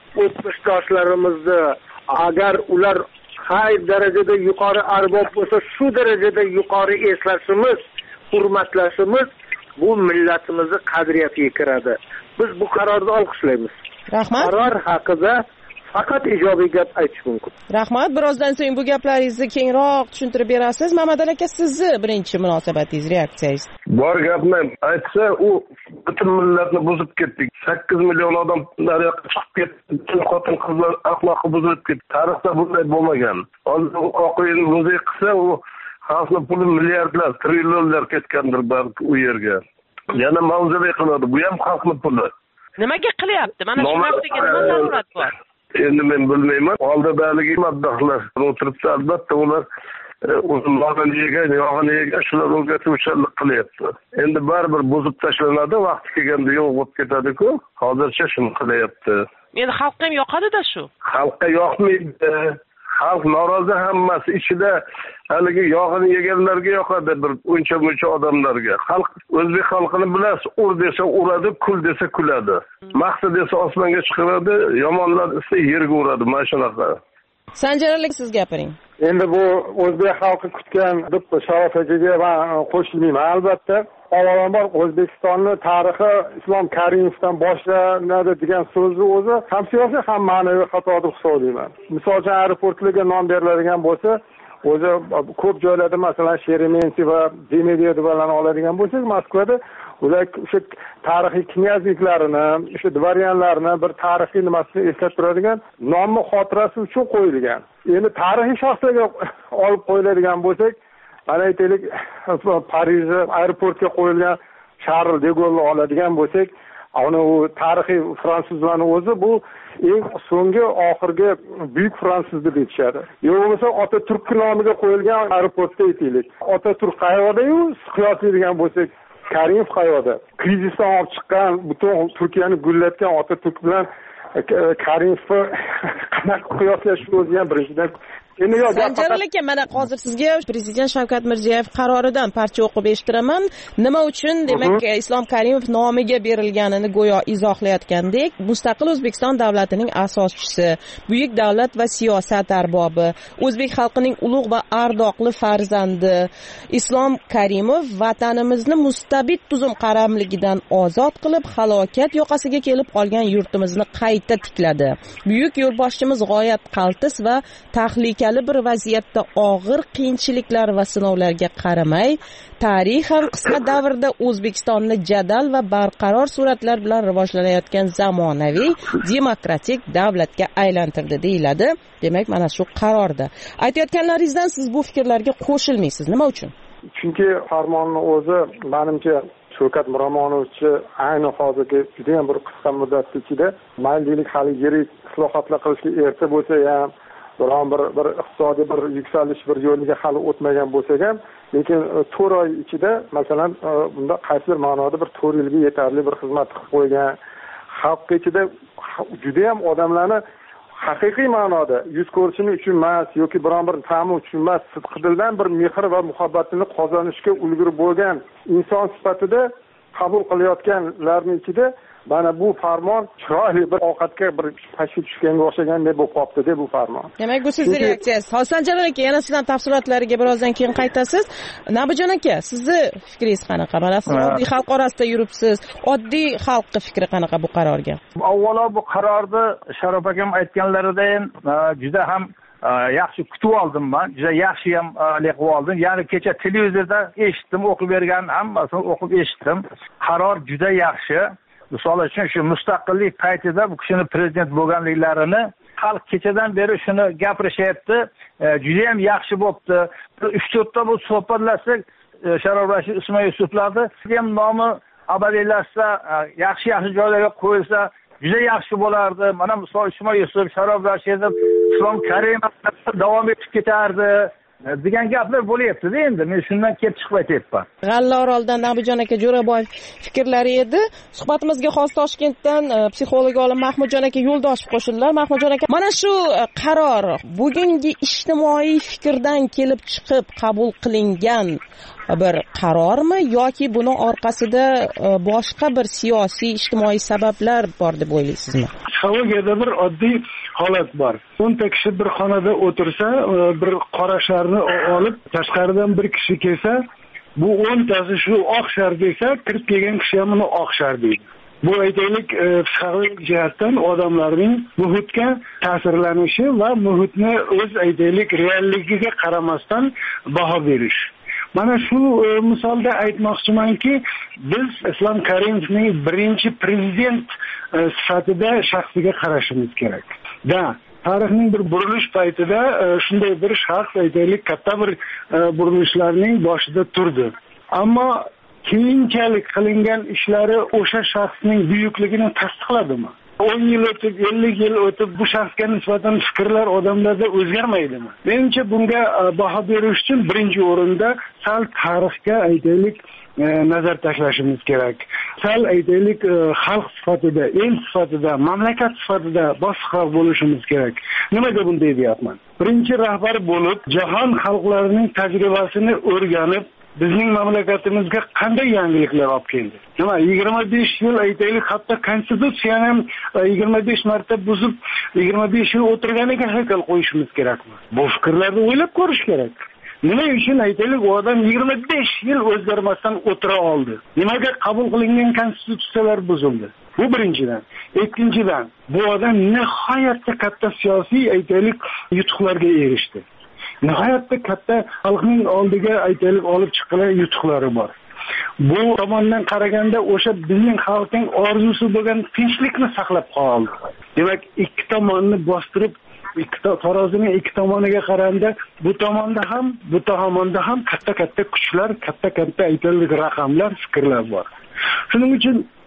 o'tmishdoshlarimizni, agar ular qay darajada yuqori arbob bo'lsa, shu darajada yuqori eslashimiz, hurmatlashimiz bu millatimizni qadriyatiga kiradi. Biz bu qarorni olqishlaymiz. Rahmat. Qaror haqida faqat ijobiy gap aytish mumkin. Rahmat. Birozdan so'ng bu gaplaringizni kengroq tushuntirib berasiz. Mamadali aka, sizni birinchi munosabatingiz, reaksiyangiz? Bor gapni aytsa, u butun millatni buzib ketdik. sakkiz million odam daryoga chiqib ketdi. Xotin qizlar axloqi buzilib ketdi. Tarixda bunday bo'lmagan. Hozir oqo'yini muzey qilsa, u xalqni puli milliardlar, trillionlar ketgandir balki u yerga. Yana mavzulay qiladi. Bu ham xalqning puli. Nimaga qilyapti? Mana shu narsaga nima zarurat bor? Endi men bilmayman. Oldidagi maddohlar o'tiribdi, albatta ular o'zini nonini yegan, yog'ini yegan, shular o'rgatuvchilik qilyapti. Endi baribir buzib tashlanadi, vaqti kelganda yo'q bo'lib ketadi-ku. Hozircha shuni qilyapti. Endi xalqqa ham yoqadi-da shu. Xalqqa yoqmaydi. Xalq norozi, hammasi ichida haligi yog'ini yeganlarga yoqadi, bir uncha-muncha odamlarga. Xalq, o'zbek xalqini bilasiz, ur desa uradi, kul desa kuladi. Maqsa desa osmonga chiqaradi, yomonlar desa yerga uradi, mana shunaqa. Sanjarali, siz gapiring. Endi bu o'zbek xalqi kutgan deb Sharof akaga men qo'shilmayman, albatta. Avvalambor O'zbekistonning tarixi Islom Karimovdan boshlanadi degan so'zni o'zi ham siyosiy ham ma'naviy xato deb hisoblayman. Misol uchun aeroportlarga nom beriladigan bo'lsa, o'zi ko'p joylarda, masalan, Sheremetyevo va Demidovlarni oladigan bo'lsak, Moskvada ular o'sha tarixiy knyazliklarini, o'sha dvoryanlarni bir tarixiy nimasini eslatib turadigan nomni xotirasi uchun qo'yilgan. Endi tarixiy shaxslarga olib qo'yiladigan bo'lsak, mana aytaylik, Parij aeroportiga qo'yilgan Charles de Gaulle oladigan bo'lsak, ana u tarixiy fransuzlarning o'zi bu eng so'nggi oxirgi buyuk fransuz deb aytishadi. Yo'q bo'lmasa Otaturk nomiga qo'yilgan aeroportda aytaylik. Otaturk qayerda-yu, qiyoslaydigan bo'lsak Karimov qayerda? Krizisdan olib chiqqan, butun Turkiyani gullatgan Otaturk bilan Karimovni qanaqa qiyoslash o'zi ham birinchidan Sanjar aka, mana hozir sizga prezident Shavkat Mirziyoyev qaroridan parcha o'qib eshittiraman. Nima uchun, demak, Islom Karimov nomiga berilganini go'yo izohlayotgandek, mustaqil O'zbekiston davlatining asoschisi, buyuk davlat va siyosat arbobi, o'zbek xalqining ulug' va ardoqli farzandi Islom Karimov vatanimizni mustabid tuzum qaramligidan ozod qilib, halokat yoqasiga kelib qolgan yurtimizni qayta tikladi. Buyuk yo'lboshchimiz g'oyat qaltis va tahlika bir vaziyatda og'ir qiyinchiliklar va sinovlarga qaramay, tarix ham qisqa davrda O'zbekistonni jadal va barqaror suratlar bilan rivojlanayotgan zamonaviy demokratik davlatga aylantirdi deyiladi. Demak, mana shu qarorda. Aytayotganlaringizdan siz bu fikrlarga qo'shilmaysiz. Nima uchun? Chunki farmonning o'zi menimcha Shavkat Miromonovchi ayni hozirgi juda ham bir qisqa muddat ichida maylilik hali yirik islohotlar qilishga erta bo'lsa ham biron bir bir iqtisodiy bir yuksalish bir yo'liga hali o'tmagan bo'lsak ham, lekin to'rt oy ichida masalan bunda qaysi bir ma'noda bir to'rt yilga yetarli bir xizmat qilib qo'ygan, xalq ichida juda ham odamlarni haqiqiy ma'noda yuz ko'rishini uchun emas yoki biron bir ta'min uchun emas, sidqidildan bir mehr va muhabbatini qozonishga ulgurib bo'lgan inson sifatida qabul qilayotganlarning ichida mana bu farmon chiroyli bir ovqatga bir pashga tushganga o'xshagandek bo'lib qolibdi deb bu farmon. Demak, bu sizning reaksiyangiz. Hosanjon aka, yana sizdan tafsilotlariga birozdan keyin qaytasiz. Nabijon aka, sizni fikringiz qanaqa? Mana siz oddiy xalq orasida yuribsiz. Oddiy xalqning fikri qanaqa bu qarorga? Avvalo bu qarorni Sharof akam aytganlaridan juda ham yaxshi kutib oldim men. Juda yaxshi ham qilib oldim. Ya'ni kecha televizorda eshitdim, o'qib bergan hammasini o'qib eshitdim. Qaror juda yaxshi. Misol uchun shu mustaqillik paytida bu kishini prezident bo'lganliklarini xalq kechadan beri shuni gapirishyapti. Juda ham yaxshi bo'pti. uch to'rtta bu suhbatlasak, Sharof Rashid Usmon Yusuflarni ham nomi abadiylashsa, yaxshi-yaxshi joylarga qo'yilsa, juda yaxshi bo'lardi. Mana misol Usmon Yusuf, Sharof Rashidov, Islom Karimov davom etib ketardi degan gaplar bo'lyapti-da endi. Men shundan kelib chiqib aytayapman. G'allaoroldan Nabijon aka Jo'raboyev fikrlari edi. Suhbatimizga xos Toshkentdan psixolog olim Mahmudjon aka Yo'ldoshev qo'shildilar. Mahmudjon aka, mana shu qaror bugungi ijtimoiy fikrdan kelib chiqib qabul qilingan bir qarormi yoki buni orqasida boshqa bir siyosiy ijtimoiy sabablar bor deb o'ylaysizmi? Psixologiyada bir oddiy holat bor. o'nta kishi bir xonada o'tirsa, bir qora sharni olib, tashqaridan bir kishi kelsa, bu o'ntasi shu oq shar desa, kirib kelgan kishi ham uni oq shar deydi. Bu aytaylik psixologik jihatdan odamlarning muhitga ta'sirlanishi va muhitni o'z aytaylik realligiga qaramasdan baho berish. Mana shu misolda aytmoqchimanki, biz Islom Karimovning birinchi prezident sifatida shaxsiga qarashimiz kerak. Da tarixning bir burilish paytida shunday bir shaxs aytaylik katta bir burilishlarning boshida turdi. Ammo keyinchalik qilingan ishlari o'sha shaxsning buyukligini tasdiqladimi? o'n yil o'tib, ellik yil o'tib bu shaxsga nisbatan fikrlar odamlarda o'zgarmaydimi? Menimcha bunga baho berish uchun birinchi o'rinda sal tarixga aytaylik nazar tashlashimiz kerak. Sal aytaylik xalq sifatida, el sifatida, mamlakat sifatida boshqa bo'lishimiz kerak. Nimaga bunday deyapman? Birinchi rahbar bo'lib, jahon xalqlarining tajribasini o'rganib, bizning mamlakatimizga qanday yangiliklar olib keldi? Nima, yigirma besh yil aytaylik, hatto konstitutsiyani ham yigirma besh marta buzib, yigirma besh yil o'tirganiga haykal qo'yishimiz kerakmi? Bu fikrlarni o'ylab ko'rish kerak. Nima uchun aytaylik, u odam yigirma besh yil o'zgarmasdan o'tira oldi? Nimaga qabul qilingan konstitutsiyalar buzildi? Bu birinchidan. Ikkinchidan, bu odam nihoyatda katta siyosiy aytaylik yutuqlarga erishdi. Nihoyatda katta xalqning oldiga aytaylik olib chiqqan yutuqlari bor. Bu tomondan qaraganda o'sha bizning xalqning orzusi bo'lgan tinchlikni saqlab qoldi. Demak, ikki tomonni bostirib, ikki tarozining ikki tomoniga qaraganda bu tomonda ham, bu tomonda ham katta-katta kuchlar, katta-katta aytaylik raqamlar, fikrlar bor. Shuning uchun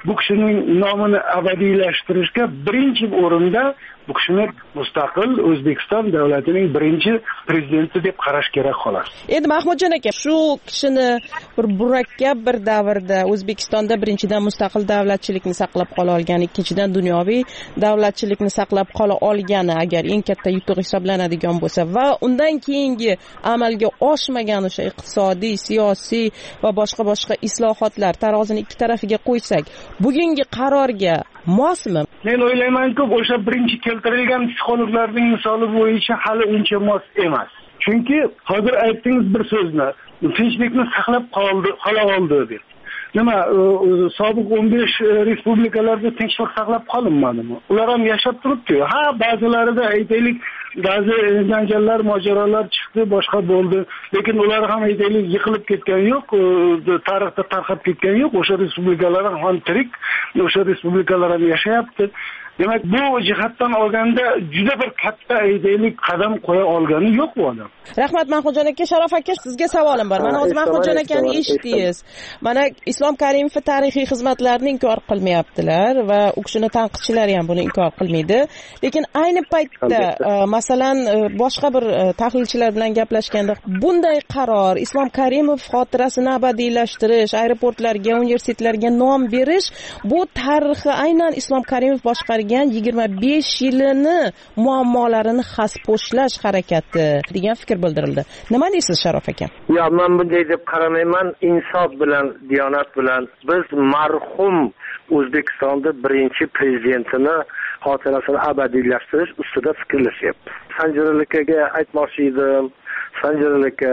bu kishining nomini abadiylashtirishga birinchi o'rinda bu kishini mustaqil O'zbekiston davlatining birinchi prezidenti deb qarash kerak xolos. Endi Mahmudjon aka, shu kishini bir murakkab bir davrda O'zbekistonda birinchidan mustaqil davlatchilikni saqlab qola olgan, ikkinchidan dunyoviy davlatchilikni saqlab qola olgani agar eng katta yutuq hisoblanadigan bo'lsa va undan keyingi amalga oshmagan o'sha iqtisodiy, siyosiy va boshqa boshqa islohotlar tarozini ikki tarafiga qo'ysak, bugungi qarorga mosmi? Men o'ylaymanki, o'sha birinchi keltirilgan psixologlarning misoli bo'yicha hali uncha mos emas. Chunki hozir aytdingiz bir so'zni, tinchlikni saqlab qoldi, qola oldi deb. Nima, sobiq o'n besh respublikalarda tinchlik saqlab qolinmadimi? Ular ham yashab turibdi. Ha, ba'zilarida aytaylik, ba'zi janjallar, mojarolar chiqdi, boshqa bo'ldi. Lekin ular ham aytaylik yiqilib ketgan yo'q, tarixda tarqab ketgan yo'q. O'sha respublikalar ham tirik, o'sha respublikalar ham yashayapti. Demak, bu jihatdan olganda juda bir katta aytaylik qadam qo'ya olgani yo'q bu odam. Rahmat Mahmudjon aka. Sharof aka, sizga savolim bor. Mana hozir Mahmudjon akani eshitdingiz. Mana Islom Karimov tarixiy xizmatlarini inkor qilmayaptilar va u kishini tanqidchilar ham buni inkor qilmaydi. Lekin ayni paytda masalan boshqa bir tahlilchilar bilan gaplashganda bunday qaror Islom Karimov xotirasini abadiylashtirish, aeroportlarga, universitetlarga nom berish, bu tarixi aynan Islom Karimov boshqargan yigirma besh yilini muammolarini xaspo'shlash harakati degan fikr bildirildi. Nima deysiz Sharof aka? Yo, men bunday deb qaramayman. Insof bilan, diyonat bilan biz marhum O'zbekistonda birinchi prezidentini xotirasini abadiylashtirish ustida fikrlashyapmiz. Sanjar akaga aytmoqchi edim. Sanjar aka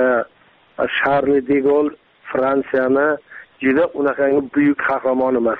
Charles de Gaulle Fransiyani juda unaqangi buyuk qahramon emas.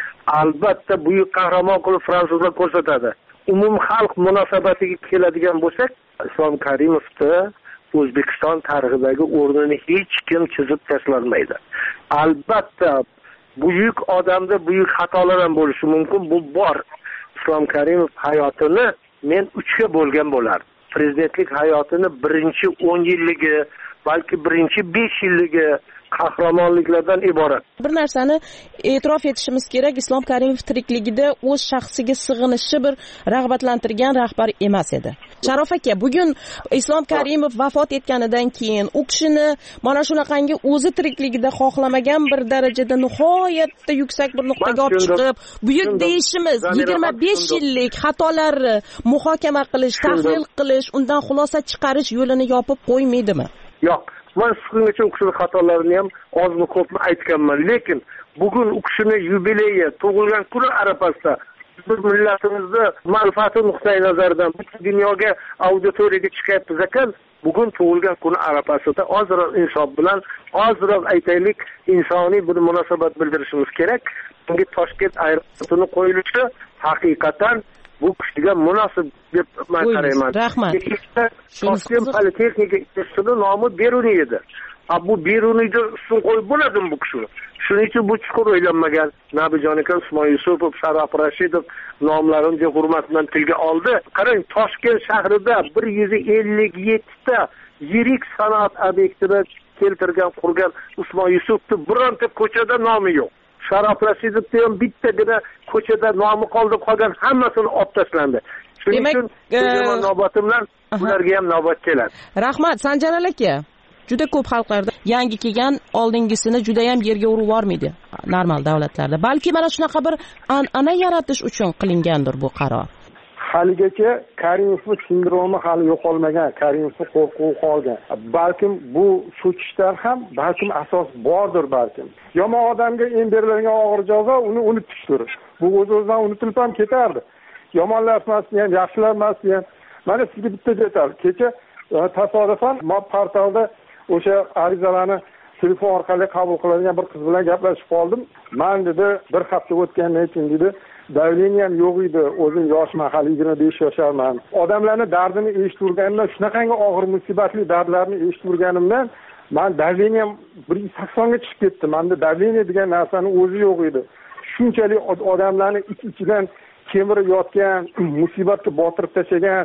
Albatta buyuk qahramon qilib fransuzlar ko'rsatadi. Umum xalq munosabatiga keladigan bo'lsak, Islom Karimovni O'zbekiston tarixidagi o'rnini hech kim chizib tashlamaydi. Albatta buyuk odamda buyuk xatolar ham bo'lishi mumkin, bu bor. Islom Karimov hayotini men uchga bo'lgan bo'lardim. Prezidentlik hayotini birinchi o'n yilligi, balki birinchi besh yilligi qahramonliklardan iborat. Bir narsani e'tirof etishimiz kerak, Islom Karimov tirikligida o'z shaxsiga sig'inishi bir rag'batlantirgan rahbar emas edi. Sharof aka, bugun Islom Karimov vafot etganidan keyin u kishini mana shunaqangi o'zi tirikligida xohlamagan bir darajada nihoyatda yuksak bir nuqtaga olib chiqib, buyuk deyishimiz yigirma besh yillik xatolarni muhokama qilish, tahlil qilish, undan xulosa chiqarish yo'lini yopib qo'ymaydimi? Yo'q. Men shuning uchun u kishining xatolarini ham ozmi ko'pmi aytganman, lekin bugun u kishining yubileyi, tug'ilgan kuni arafasida biz millatimizni manfaati nuqtai nazaridan butun dunyoga auditoriyaga chiqyapmiz ekan, bugun tug'ilgan kuni arafasida ozroq insof bilan, ozroq aytaylik insoniy bir munosabat bildirishimiz kerak. Bunga Toshkent aeroportini qo'yilishi haqiqatan bu kishiga munosib deb men qarayman. Rahmat. Toshkent Politexnika instituti nomi Beruniy edi. Bu Beruniyda ism qo'yib bo'ladimi bu kishi? Shuning uchun bu chuqur o'ylanmagan. Nabijon aka, Usmon Yusupov, Sharof Rashidov nomlarini hurmat bilan tilga oldi. Qarang, Toshkent shahrida bir yuz ellik yetti ta yirik sanoat obyektini keltirgan, qurgan Usmon Yusupovning bironta ko'chada nomi yo'q. Sharof Rashidovda ham bittagina ko'chada nomi qoldi, qolgan hammasini olib tashlandi. Shuning uchun navbati bilan ularga ham navbat keladi. Rahmat Sanjar aka. Juda ko'p xalqlarda yangi kelgan oldingisini juda ham yerga urib yormaydi normal davlatlarda. Balki mana shunaqa bir an'ana yaratish uchun qilingandir bu qaror. Haligacha Karimovning sindromi hali yo'qolmagan, Karimovning qo'rquvi qolgan. Balkim bu so'kishlar ham balkim asos bordir balkim. Yomon odamga endi berilgan og'ir jazo uni unutishdir. Bu o'z-o'zidan unutilib ham ketardi. Yomonlashmasdi ham, yaxshilanmasdi ham. Mana sizga bitta detal. Kecha tasodifan mob portalda o'sha arizalarni telefon orqali qabul qiladigan bir qiz bilan gaplashib qoldim. Men dedi bir hafta o'tgandan keyin dedi, davleniyam yo'q edi, o'zim yoshman, hali yigirma besh yosharman. Odamlarning dardini eshitib o'rganimdan, shunaqangi og'ir musibatli dardlarni eshitib o'rganimdan, men davleniyam bir yuz sakson ga chiqib ketdi. Menda davleniya degan narsani o'zi yo'q edi. Shunchalik odamlarni ich-ichidan kemirib yotgan, musibatga botirib tashlagan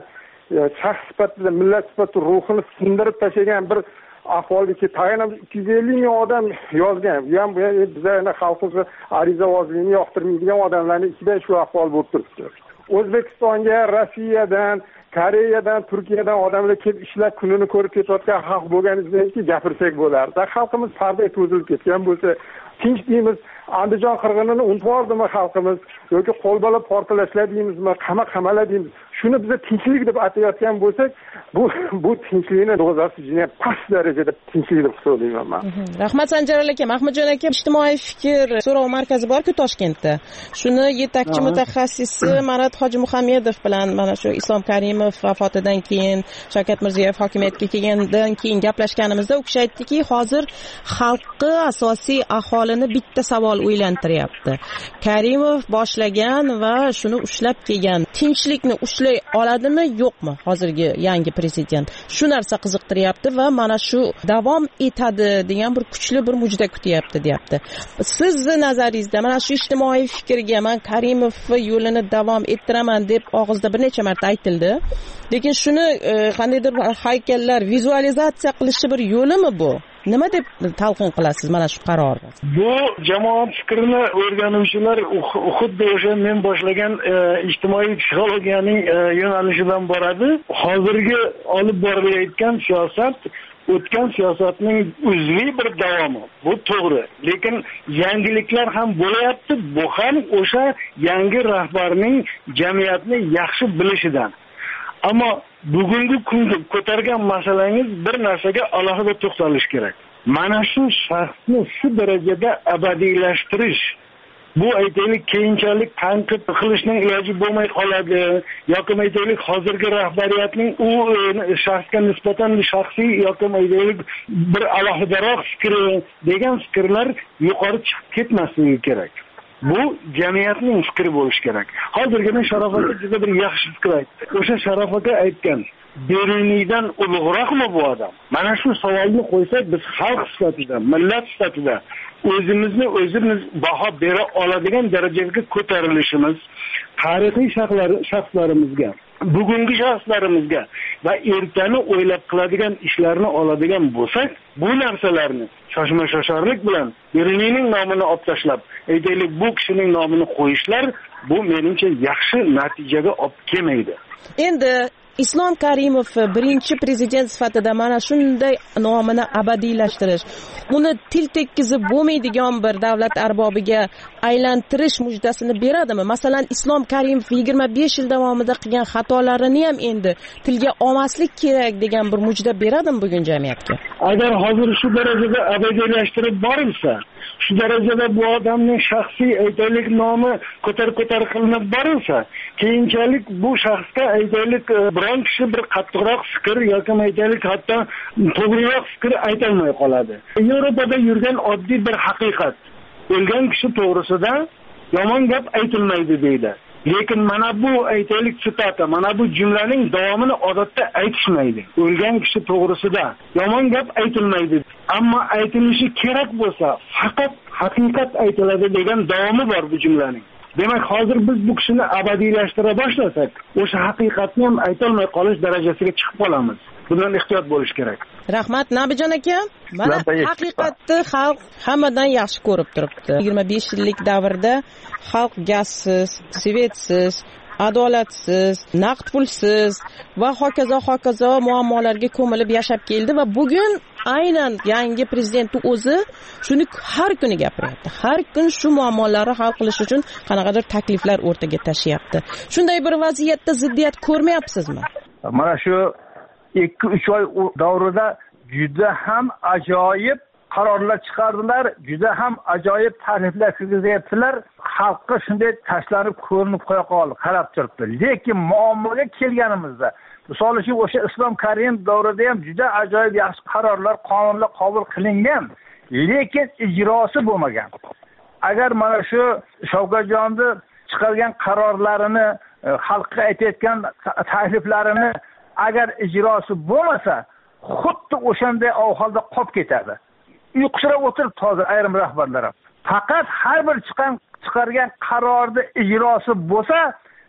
shaxs sifatida millat sifatida ruhini sindirib tashlagan bir ahvolga tayanib ikki yuz ellik ming odam yozgan. Bu ham bizning xalqimiz arizavozlikni yoqtirmaydigan odamlarning ichida shu ahvol bo'lib turibdi. O'zbekistonga Rossiyadan, Koreyadan, Turkiyadan odamlar kelib ishlab kunini ko'rib ketayotgan xalq bo'lganingizdan keyin gapirsak bo'lardi. Xalqimiz parda to'zilib ketgan bo'lsa, tinch deymiz, Andijon qirg'inini unutordimi xalqimiz yoki qo'lbola portlashlar deymizmi, qama-qamalar deymiz. Shuni biz tinchlik deb atayotgan bo'lsak, bu bu tinchlikni dozasi juda past darajada tinchlik deb hisoblayman men. Rahmat Sanjar aka, Mahmudjon aka, ijtimoiy fikr so'rov markazi bor-ku Toshkentda. Shuni yetakchi mutaxassisi Marat Hojimuhammedov bilan mana shu Islom Karimov vafotidan keyin Shavkat Mirziyoyev hokimiyatga kelgandan keyin gaplashganimizda u kishi aytdiki, hozir xalqni asosiy aholini bitta savol o'ylantiryapti. Karimov boshlagan va shuni ushlab kelgan tinchlikni ushlay oladimi, yo'qmi hozirgi yangi prezident? Shu narsa qiziqtiryapti va mana shu davom etadi degan bir kuchli bir mujda kutyapti, deyapti. Sizni nazaringizda mana shu ijtimoiy fikrga men Karimov yo'lini davom ettiraman deb og'izda bir necha marta aytildi. Lekin shuni qandaydir haykallar vizualizatsiya qilishi bir yo'limi bu? Nima deb talqin qilasiz mana shu qarorni? Bu jamoat fikrini o'rganuvchilar xuddi o'sha men boshlagan ijtimoiy psixologiyaning yo'nalishidan boradi. Hozirgi olib borilayotgan siyosat o'tgan siyosatning uzviy bir davomi. Bu to'g'ri. Lekin yangiliklar ham bo'layapti. Bu ham o'sha yangi rahbarning jamiyatni yaxshi bilishidan. Ammo bugungi kunda ko'targan masalangiz bir narsaga alohida to'xtalish kerak. Mana shu shaxsni shu darajada abadiylashtirish, bu aytaylik keyinchalik tanqid qilishning iloji bo'lmay qoladi yoki aytaylik hozirgi rahbariyatning u shaxsga nisbatan shaxsiy yoki aytaylik bir alohidaroq fikri degan fikrlar yuqori chiqib ketmasligi kerak. Bu jamiyatning fikri bo'lishi kerak. Hozirgina Sharof aka juda bir yaxshi fikr aytdi. O'sha Sharof aka aytgan, Beruniydan ulug'roqmi bu odam? Mana shu savolni qo'ysak, biz xalq sifatida, millat sifatida o'zimizni o'zimiz baho bera oladigan darajaga ko'tarilishimiz, tarixiy shaxslarimizga, bugungi shaxslarimizga va ertani o'ylab qiladigan ishlarni oladigan bo'lsak, bu narsalarni shoshma-shosharlik bilan Beruniyning nomini olib tashlab, aytaylik bu kishining nomini qo'yishlar, bu menimcha yaxshi natijaga olib kelmaydi. Endi Islom Karimov birinchi prezident sifatida mana shunday nomini abadiylashtirish, uni til tekkizib bo'lmaydigan bir davlat arbobiga aylantirish mujdasini beradimi? Masalan, Islom Karimov yigirma besh yil davomida qilgan xatolarini ham endi tilga olmaslik kerak degan bir mujda beradimi bugun jamiyatga? Agar hozir shu darajada abadiylashtirib borilsa, shu darajada bu odamning shaxsiy aytaylik nomi ko'tar-ko'tar qilinib borilsa, keyinchalik bu shaxsga aytaylik biron kishi bir qattiqroq fikr yoki aytaylik hatto to'g'riroq fikr aytolmay qoladi. Yevropada yurgan oddiy bir haqiqat. O'lgan kishi to'g'risida yomon gap aytilmaydi deydi. Lekin mana bu aytaylik sitata, mana bu jumlaning davomini odatda aytishmaydi. O'lgan kishi to'g'risida yomon gap aytilmaydi. Ammo aytilishi kerak bo'lsa, faqat haqiqat aytiladi degan davomi bor bu jumlaning. Demak, hozir biz bu kishini abadiylashtira boshlasak, o'sha haqiqatni ham aytolmay qolish darajasiga chiqib qolamiz. Bundan ehtiyot bo'lish kerak. Rahmat Nabijon aka. Mana haqiqatni xalq hammadan yaxshi ko'rib turibdi. yigirma besh yillik davrda xalq gazsiz, svetsiz, adolatsiz, naqd pulsiz va hokazo hokazo muammolarga ko'milib yashab keldi va bugun aynan yangi prezidentning o'zi shuni har kuni gapiryapti. Har kun shu muammolarni hal qilish uchun qanaqadir takliflar o'rtaga tashiyapti. Shunday bir vaziyatda ziddiyat ko'rmayapsizmi? Mana shu ikki uch oy davrida juda ham ajoyib qarorlar chiqardilar, juda ham ajoyib takliflar kirgizayaptilar. Xalqqa shunday tashlanib ko'rinib qo'ya qoldi, qarab turibdi. Lekin muammoga kelganimizda, misol uchun o'sha Islom Karimov davrida ham juda ajoyib yaxshi qarorlar, qonunlar qabul qilingan, lekin ijrosi bo'lmagan. Agar mana shu Shavkatjonning chiqargan qarorlarini, xalqqa aytayotgan takliflarini agar ijrosi bo'lmasa, xuddi o'shanday ahvolda qolib ketadi. Uyqusirab o'tirib hozir ayrim rahbarlar ham. Faqat har bir chiqqan chiqargan qarorda ijrosi bo'lsa,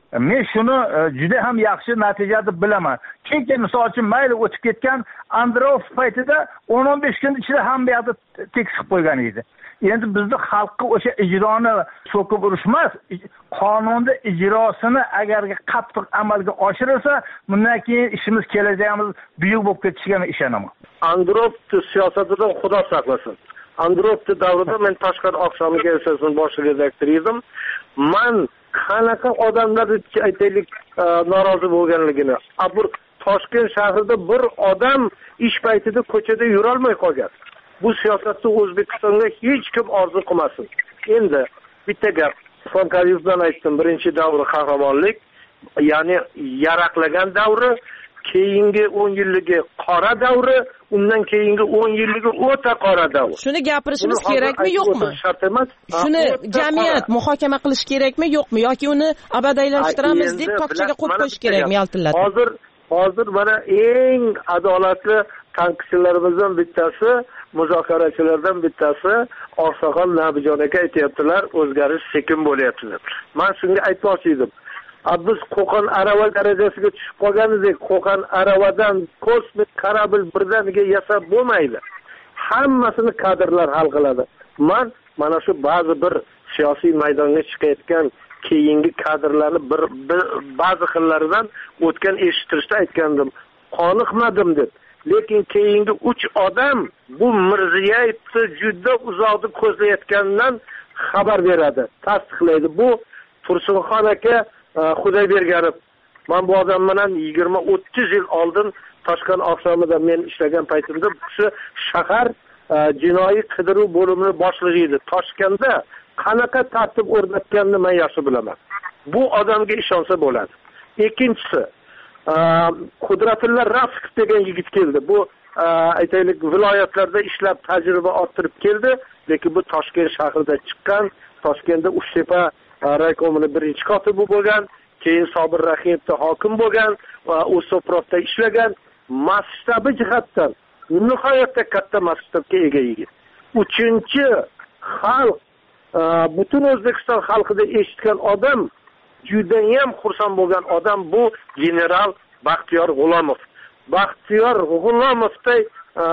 men shuni juda ham yaxshi natija deb bilaman. Chunki misol uchun mayli o'tib ketgan Andropov paytida o'n o'n besh kun ichida hamma yoqda tekshirib qo'ygan edi. Endi bizni xalqqa o'sha ijroni so'kib urishmas, qonunda ijrosini agarga qattiq amalga oshirilsa, bundan keyin ishimiz, kelajagimiz buyuk bo'lib ketishiga men ishonaman. Andropov siyosatidan xudo saqlasin. Andropov davrida men Toshkent oqshomi gazetasining bosh redaktori edim. Men qanaqa odamlar aytaylik norozi bo'lganligini, bir Toshkent shahrida bir odam ish paytida ko'chada yura olmay qolgan. Bu siyosatni O'zbekistonga hech kim orzu qilmasin. Endi bitta gap, Islom Karimovdan aytdim, birinchi davri qahramonlik, ya'ni yaraqlagan davri, keyingi o'n yilligi qora davri, undan keyingi o'n yilligi o'ta qora davr. Shuni gapirishimiz kerakmi, yo'qmi? Shart emas. Shuni jamiyat muhokama qilish kerakmi, yo'qmi, yoki uni abadiylashtıramiz deb tokchaga qo'yib qo'yish kerakmi, yaltillatib? Hozir hozir mana eng adolatli tanqidchilarimizdan bittasi, muzokarachilardan bittasi Oqsoqol Nabijon aka aytayaptilar, o'zgarish sekin bo'lyapti deb. Men shunga aytmoqchi edim. Biz Qo'qon arava darajasiga tushib qolgan edik. Qo'qon aravadan kosmik kорабль birdaniga yasab bo'lmaydi. Hammasini kadrlar hal qiladi. Men mana shu ba'zi bir siyosiy maydonga chiqayotgan keyingi kadrlarni bir, bir ba'zi xillaridan o'tgan eshittirishda aytgandim. Qoniqmadim deb. Lekin keyingi uch odam bu Mirziyoyevni juda uzoqda ko'zlayotganidan xabar beradi, tasdiqlaydi. Bu Tursunxon aka Xudoyberganov. Men bu odam bilan yigirma o'ttiz yil oldin Toshkent oqshomida men ishlagan paytimda bu kishi shahar jinoiy qidiruv bo'limini boshlig'i edi. Toshkentda qanaqa tartib o'rnatganini men yaxshi bilaman. Bu odamga ishonsa bo'ladi. Ikkinchisi, Qudratulla Rafikov degan yigit keldi. Bu aytaylik viloyatlarda ishlab tajriba orttirib keldi, lekin bu Toshkent shahrida chiqqan, Toshkentda Uchtepa raykomining birinchi kotibi bo'lgan, keyin Sobir Rahimovda hokim bo'lgan va O'soproqda ishlagan, masshtabi jihatdan nihoyatda katta masshtabga ega yigit. Uchinchi xalq, butun O'zbekiston xalqida eshitgan odam, juda ham xursand bo'lgan odam bu general Baxtiyor G'ulomov. Baxtiyor G'ulomovday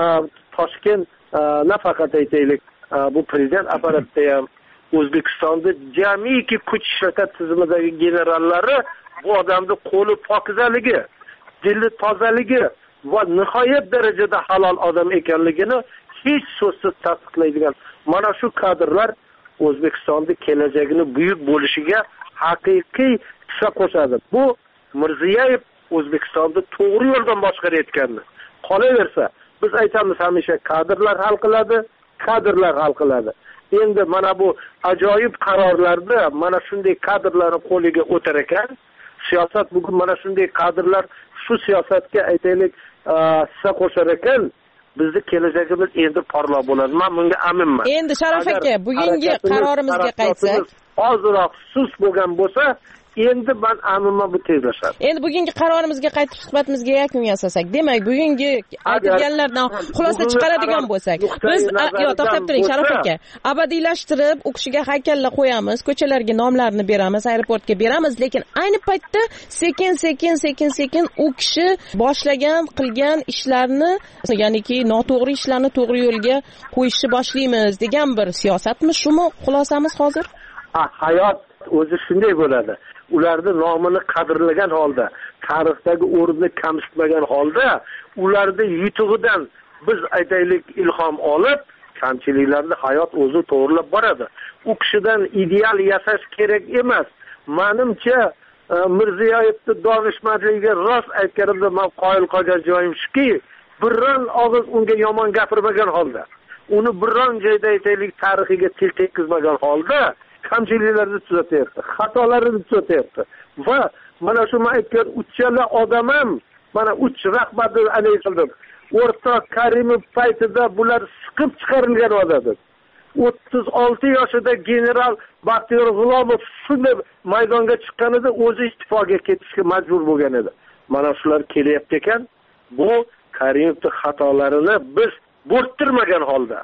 Toshkent nafaqat aytaylik, bu prezident apparatida ham O'zbekistonda jamiki kuch ishlatgan tizimidagi generallari bu odamni qo'li pokizaligi, dili tozaligi va nihoyat darajada halol odam ekanligini hech so'zsiz tasdiqlaydigan mana shu kadrlar O'zbekistonda kelajagini buyuk bo'lishiga haqiqiy hissa qo'shadi. Bu Mirziyoyev O'zbekistonda to'g'ri yo'ldan boshqarayotganini. Qolaversa, biz aytamiz hamisha kadrlar hal qiladi, kadrlar hal qiladi. Endi mana bu ajoyib qarorlarda mana shunday kadrlarni qo'liga o'tar ekan, siyosat bugun mana shunday kadrlar shu siyosatga aytaylik hissa qo'shar ekan, bizni kelajagimiz endi porloq bo'ladi. Men bunga aminman. Endi Sharof aka, bugungi qarorimizga qaytsak, ozroq sus bo'lgan bo'lsa, endi men aminman bu tezlashadi. Endi bugungi qarorimizga qaytib suhbatimizga yakun yasasak, demak, bugungi aytilganlardan xulosa chiqaradigan bo'lsak, biz yo to'xtab turing Sharof aka, abadiylashtirib, u kishiga haykallar qo'yamiz, ko'chalarga nomlarini beramiz, aeroportga beramiz, lekin ayni paytda sekin sekin sekin sekin u kishi boshlagan, qilgan ishlarni, ya'niki noto'g'ri ishlarni to'g'ri yo'lga qo'yishni boshlaymiz degan bir siyosatmi, shumi xulosamiz hozir? Hayot o'zi shunday bo'ladi. Ularni nomini qadrlagan holda, tarixdagi o'rnini kamsitmagan holda, ularni yutug'idan biz aytaylik ilhom olib, kamchiliklarni hayot o'zi to'g'rilab boradi. U kishidan ideal yasash kerak emas. Menimcha Mirziyoyevni donishmandligiga rost aytganimda men qoyil qolgan joyim shuki, birron og'iz unga yomon gapirmagan holda, uni birron joyda aytaylik tarixiga til tekkizmagan holda kamchiliklarni tuzatyapti, xatolarini tuzatyapti. Va mana shu men aytgan uchala odam ham mana uch rahmatni aniq qildim. O'rtoq Karimov paytida bular siqib chiqarilgan odamlar. o'ttiz olti yoshida general Baxtiyor G'ulomov shunday maydonga chiqqanida o'zi istifoga ketishga majbur bo'lgan edi. Mana shular kelyapti ekan, bu Karimovning xatolarini biz bo'rttirmagan holda,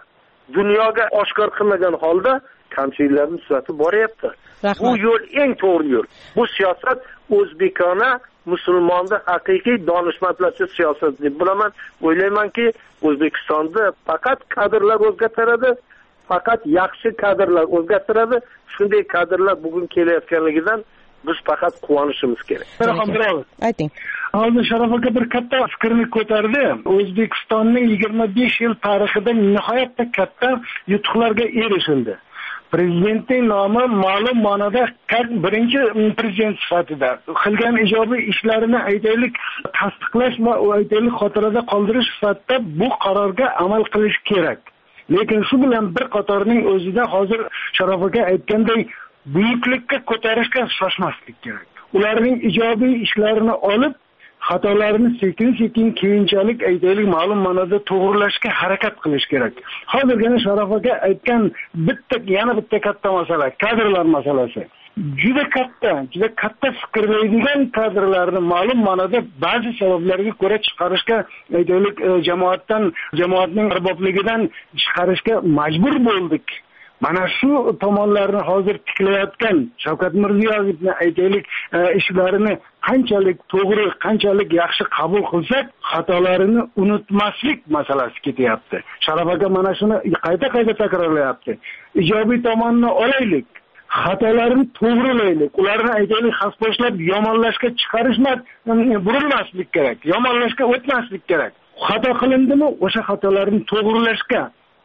dunyoga oshkor qilmagan holda kamchiliklarni tuzatib boryapti. Bu yo'l eng to'g'ri yo'l. Bu siyosat o'zbekona musulmonni haqiqiy donishmandlarcha siyosat deb bilaman. O'ylaymanki, O'zbekistonda faqat kadrlar o'zgartiradi, faqat yaxshi kadrlar o'zgartiradi. Shunday kadrlar bugun kelayotganligidan biz faqat quvonishimiz kerak. Ayting. Hozir Sharof aka bir katta fikrni ko'tardi. O'zbekistonning yigirma besh yil tarixida nihoyatda katta yutuqlarga erishildi. Prezidentning nomi ma'lum ma'noda birinchi prezident sifatida qilgan ijobiy ishlarini aytaylik tasdiqlash va aytaylik xotirada qoldirish sifatida bu qarorga amal qilish kerak. Lekin shu bilan bir qatorning o'zida hozir Sharof aka aytganday buyuklikka ko'tarishga shoshmaslik kerak. Ularning ijobiy ishlarini olib, xatolarni sekin-sekin keyinchalik aytaylik ma'lum ma'noda to'g'rilashga harakat qilish kerak. Hozirgina Sharof aka aytgan bitta yana bitta katta masala, kadrlar masalasi. Juda katta, juda katta fikrlaydigan kadrlarni ma'lum ma'noda ba'zi sabablarga ko'ra chiqarishga aytaylik jamoatdan, jamoatning arbobligidan chiqarishga majbur bo'ldik. Mana shu tomonlarni hozir tiklayotgan Shavkat Mirziyoyevning aytaylik ishlarini qanchalik to'g'ri, qanchalik yaxshi qabul qilsak, xatolarini unutmaslik masalasi ketyapti. Sharof aka mana shuni qayta-qayta takrorlayapti. Ijobiy tomonni olaylik, xatolarni to'g'rilaylik. Ularni aytaylik xaspo'shlab yomonlashga chiqarishmas, burilmaslik kerak. Yomonlashga o'tmaslik kerak. Xato qilindimi, o'sha xatolarni to'g'rilashga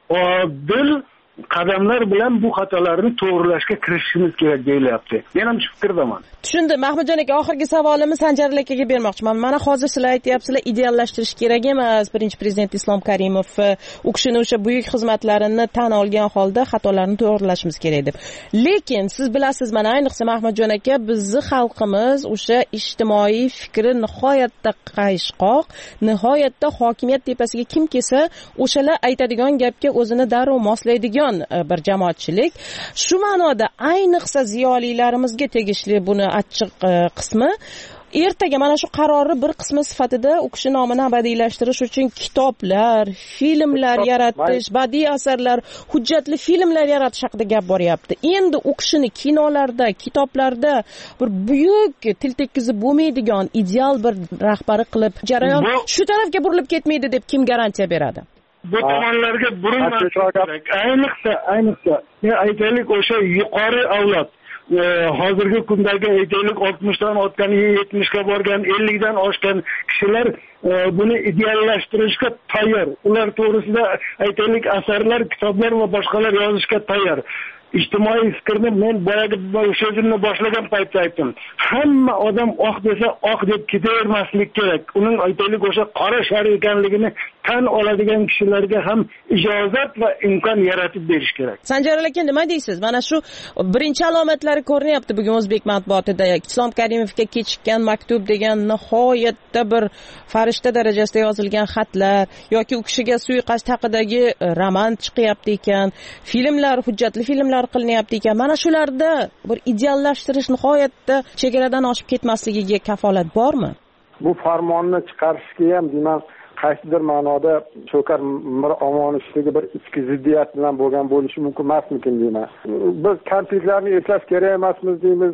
odil qadamlar bilan bu xatolarni to'g'rilashga kirishishimiz kerak deyilyapti. Men ham shu fikrdaman. Tushundim. Mahmudjon aka, oxirgi savolimni Sanjar akaga bermoqchiman. Mana hozir sizlar aytyapsizlar, ideallashtirish kerak emas. Birinchi prezident Islom Karimov u kishining o'sha buyuk xizmatlarini tan olgan holda xatolarni to'g'rilashimiz kerak deb. Lekin siz bilasiz, mana ayniqsa Mahmudjon aka, bizning xalqimiz o'sha ijtimoiy fikri nihoyatda qayishqoq, nihoyatda hokimiyat tepasiga kim kelsa, o'shalar aytadigan gapga o'zini darrov moslaydigan bir jamoatchilik. Shu ma'noda ayniqsa ziyolilarimizga tegishli buni achchiq qismi. Ertaga mana shu qarorni bir qismi sifatida u kishi nomini abadiylashtirish uchun kitoblar, filmlar yaratish, badiiy asarlar, hujjatli filmlar yaratish haqida gap boryapti. Endi u kishini kinolarda, kitoblarda bir buyuk til tekkizib bo'lmaydigan ideal bir rahbari qilib jarayon shu tarafga burilib ketmaydi deb kim garantiya beradi? Bu tomonlarga burilmaslik kerak. Ayniqsa, ayniqsa, aytaylik o'sha yuqori avlod, hozirgi kundagi aytaylik oltmishdan o'tgan, yetmishga borgan, ellikdan oshgan kishilar buni ideallashtirishga tayyor. Ular to'g'risida aytaylik asarlar, kitoblar va boshqalar yozishga tayyor. ijtimoiy fikrni men boyagi so'zimni boshlagan paytda aytdim. Hamma odam oq desa oq deb ketavermaslik kerak. Uning aytaylik o'sha qora shar ekanligini tan oladigan kishilarga ham ijozat va imkon yaratib berish kerak. Sanjar aka, nima deysiz? Mana shu birinchi alomatlari ko'rinyapti bugun o'zbek matbuotida. Islom Karimovga kechikkan maktub degan nihoyatda bir farishta darajasida yozilgan xatlar yoki u kishiga suiqasd haqidagi roman chiqyapti ekan, filmlar, hujjatli filmlar qilinyapti ekan. Mana shularda bir ideallashtirish nihoyatda chegaradan oshib ketmasligiga kafolat bormi? Bu farmonni chiqarishga ham deyman qaysidir ma'noda Cho'kar Miromonovdagi bir ichki ziddiyat bilan bo'lgan bo'lishi mumkin emasmikin deyman. Biz kamchiliklarni eslash kerak emasmiz deymiz.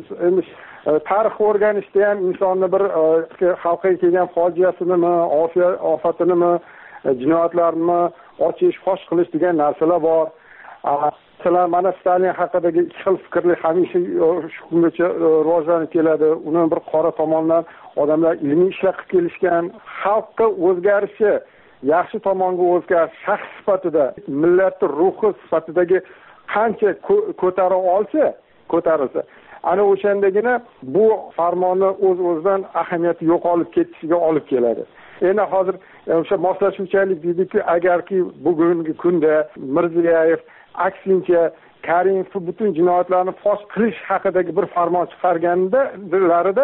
Tarix o'rganishda ham insonni bir xalqqa kelgan fojiasinimi, ofatinimi, jinoyatlarni ochish, fosh qilish degan narsalar bor. Masalan, mana Stalin haqidagi ikki xil fikrli hamisha shu kungacha rivojlanib keladi. Uni bir qora tomondan odamlar ilmiy ishlar qilib kelishgan. Xalqqa o'zgarishi, yaxshi tomonga o'zgarish shaxs sifatida, millatning ruhi sifatidagi qancha ko'tara olsa, ko'tarilsa, ana o'shandagina bu farmonni o'z-o'zidan ahamiyati yo'qolib ketishiga olib keladi. Endi hozir o'sha moslashuvchanlik deydiki, agarki bugungi kunda Mirziyoyev aksincha Karimov butun jinoyatlarni fosh qilish haqidagi bir farmon chiqarganlarida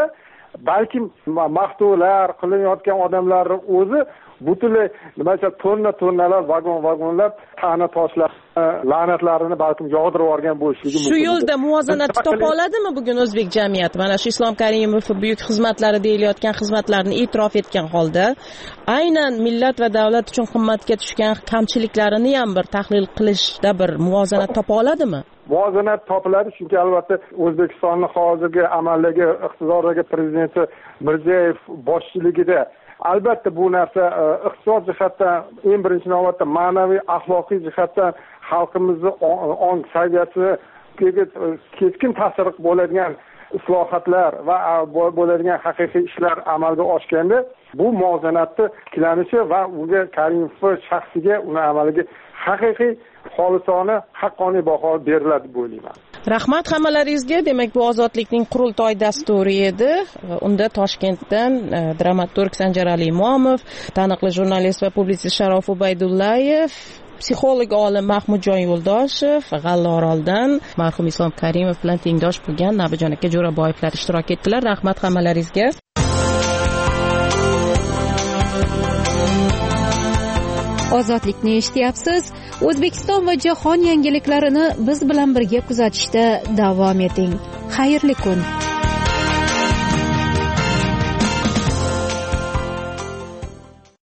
balkim maqtovlar qilinayotgan odamlarni o'zi butunlay nima desam tonna tonnalar vagon vagonlab ta'na toshlar la'natlarini balkim yog'dirib yuborgan bo'lishligi mumkin. Shu yo'lda muvozanat topa oladimi bugun o'zbek jamiyati? Mana shu Islom Karimov buyuk xizmatlari deyilayotgan xizmatlarni e'tirof etgan holda aynan millat va davlat uchun qimmatga tushgan kamchiliklarini ham bir tahlil qilishda bir muvozanat topa oladimi? Muvozanat topiladi, chunki albatta O'zbekistonni hozirgi amaldagi iqtidordagi prezidenti Mirziyoyev boshchiligida albatta bu narsa iqtisod jihatdan eng birinchi navbatda ma'naviy axloqiy jihatdan xalqimizni ong saviyasiga keskin ta'sir bo'ladigan islohotlar va bo'ladigan haqiqiy ishlar amalga oshganda bu muvozanatni tiklanishi va unga Karimov shaxsiga uni amaliga haqiqiy xolisona haqqoniy baho beriladi deb o'ylayman. Rahmat hammalaringizga. Demak, bu ozodlikning qurultoy dasturi edi. Unda Toshkentdan dramaturg Sanjarali Imomov, taniqli jurnalist va publitsist Sharof Ubaydullayev, psixolog olim Mahmudjon Yo'ldoshev, G'allaoroldan marhum Islom Karimov bilan tengdosh bo'lgan Nabijon aka Jo'raboyevlar ishtirok etdilar. Rahmat hammalaringizga. Ozodlikni eshityapsiz. O'zbekiston va jahon yangiliklarini biz bilan birga kuzatishda davom eting. Xayrli kun.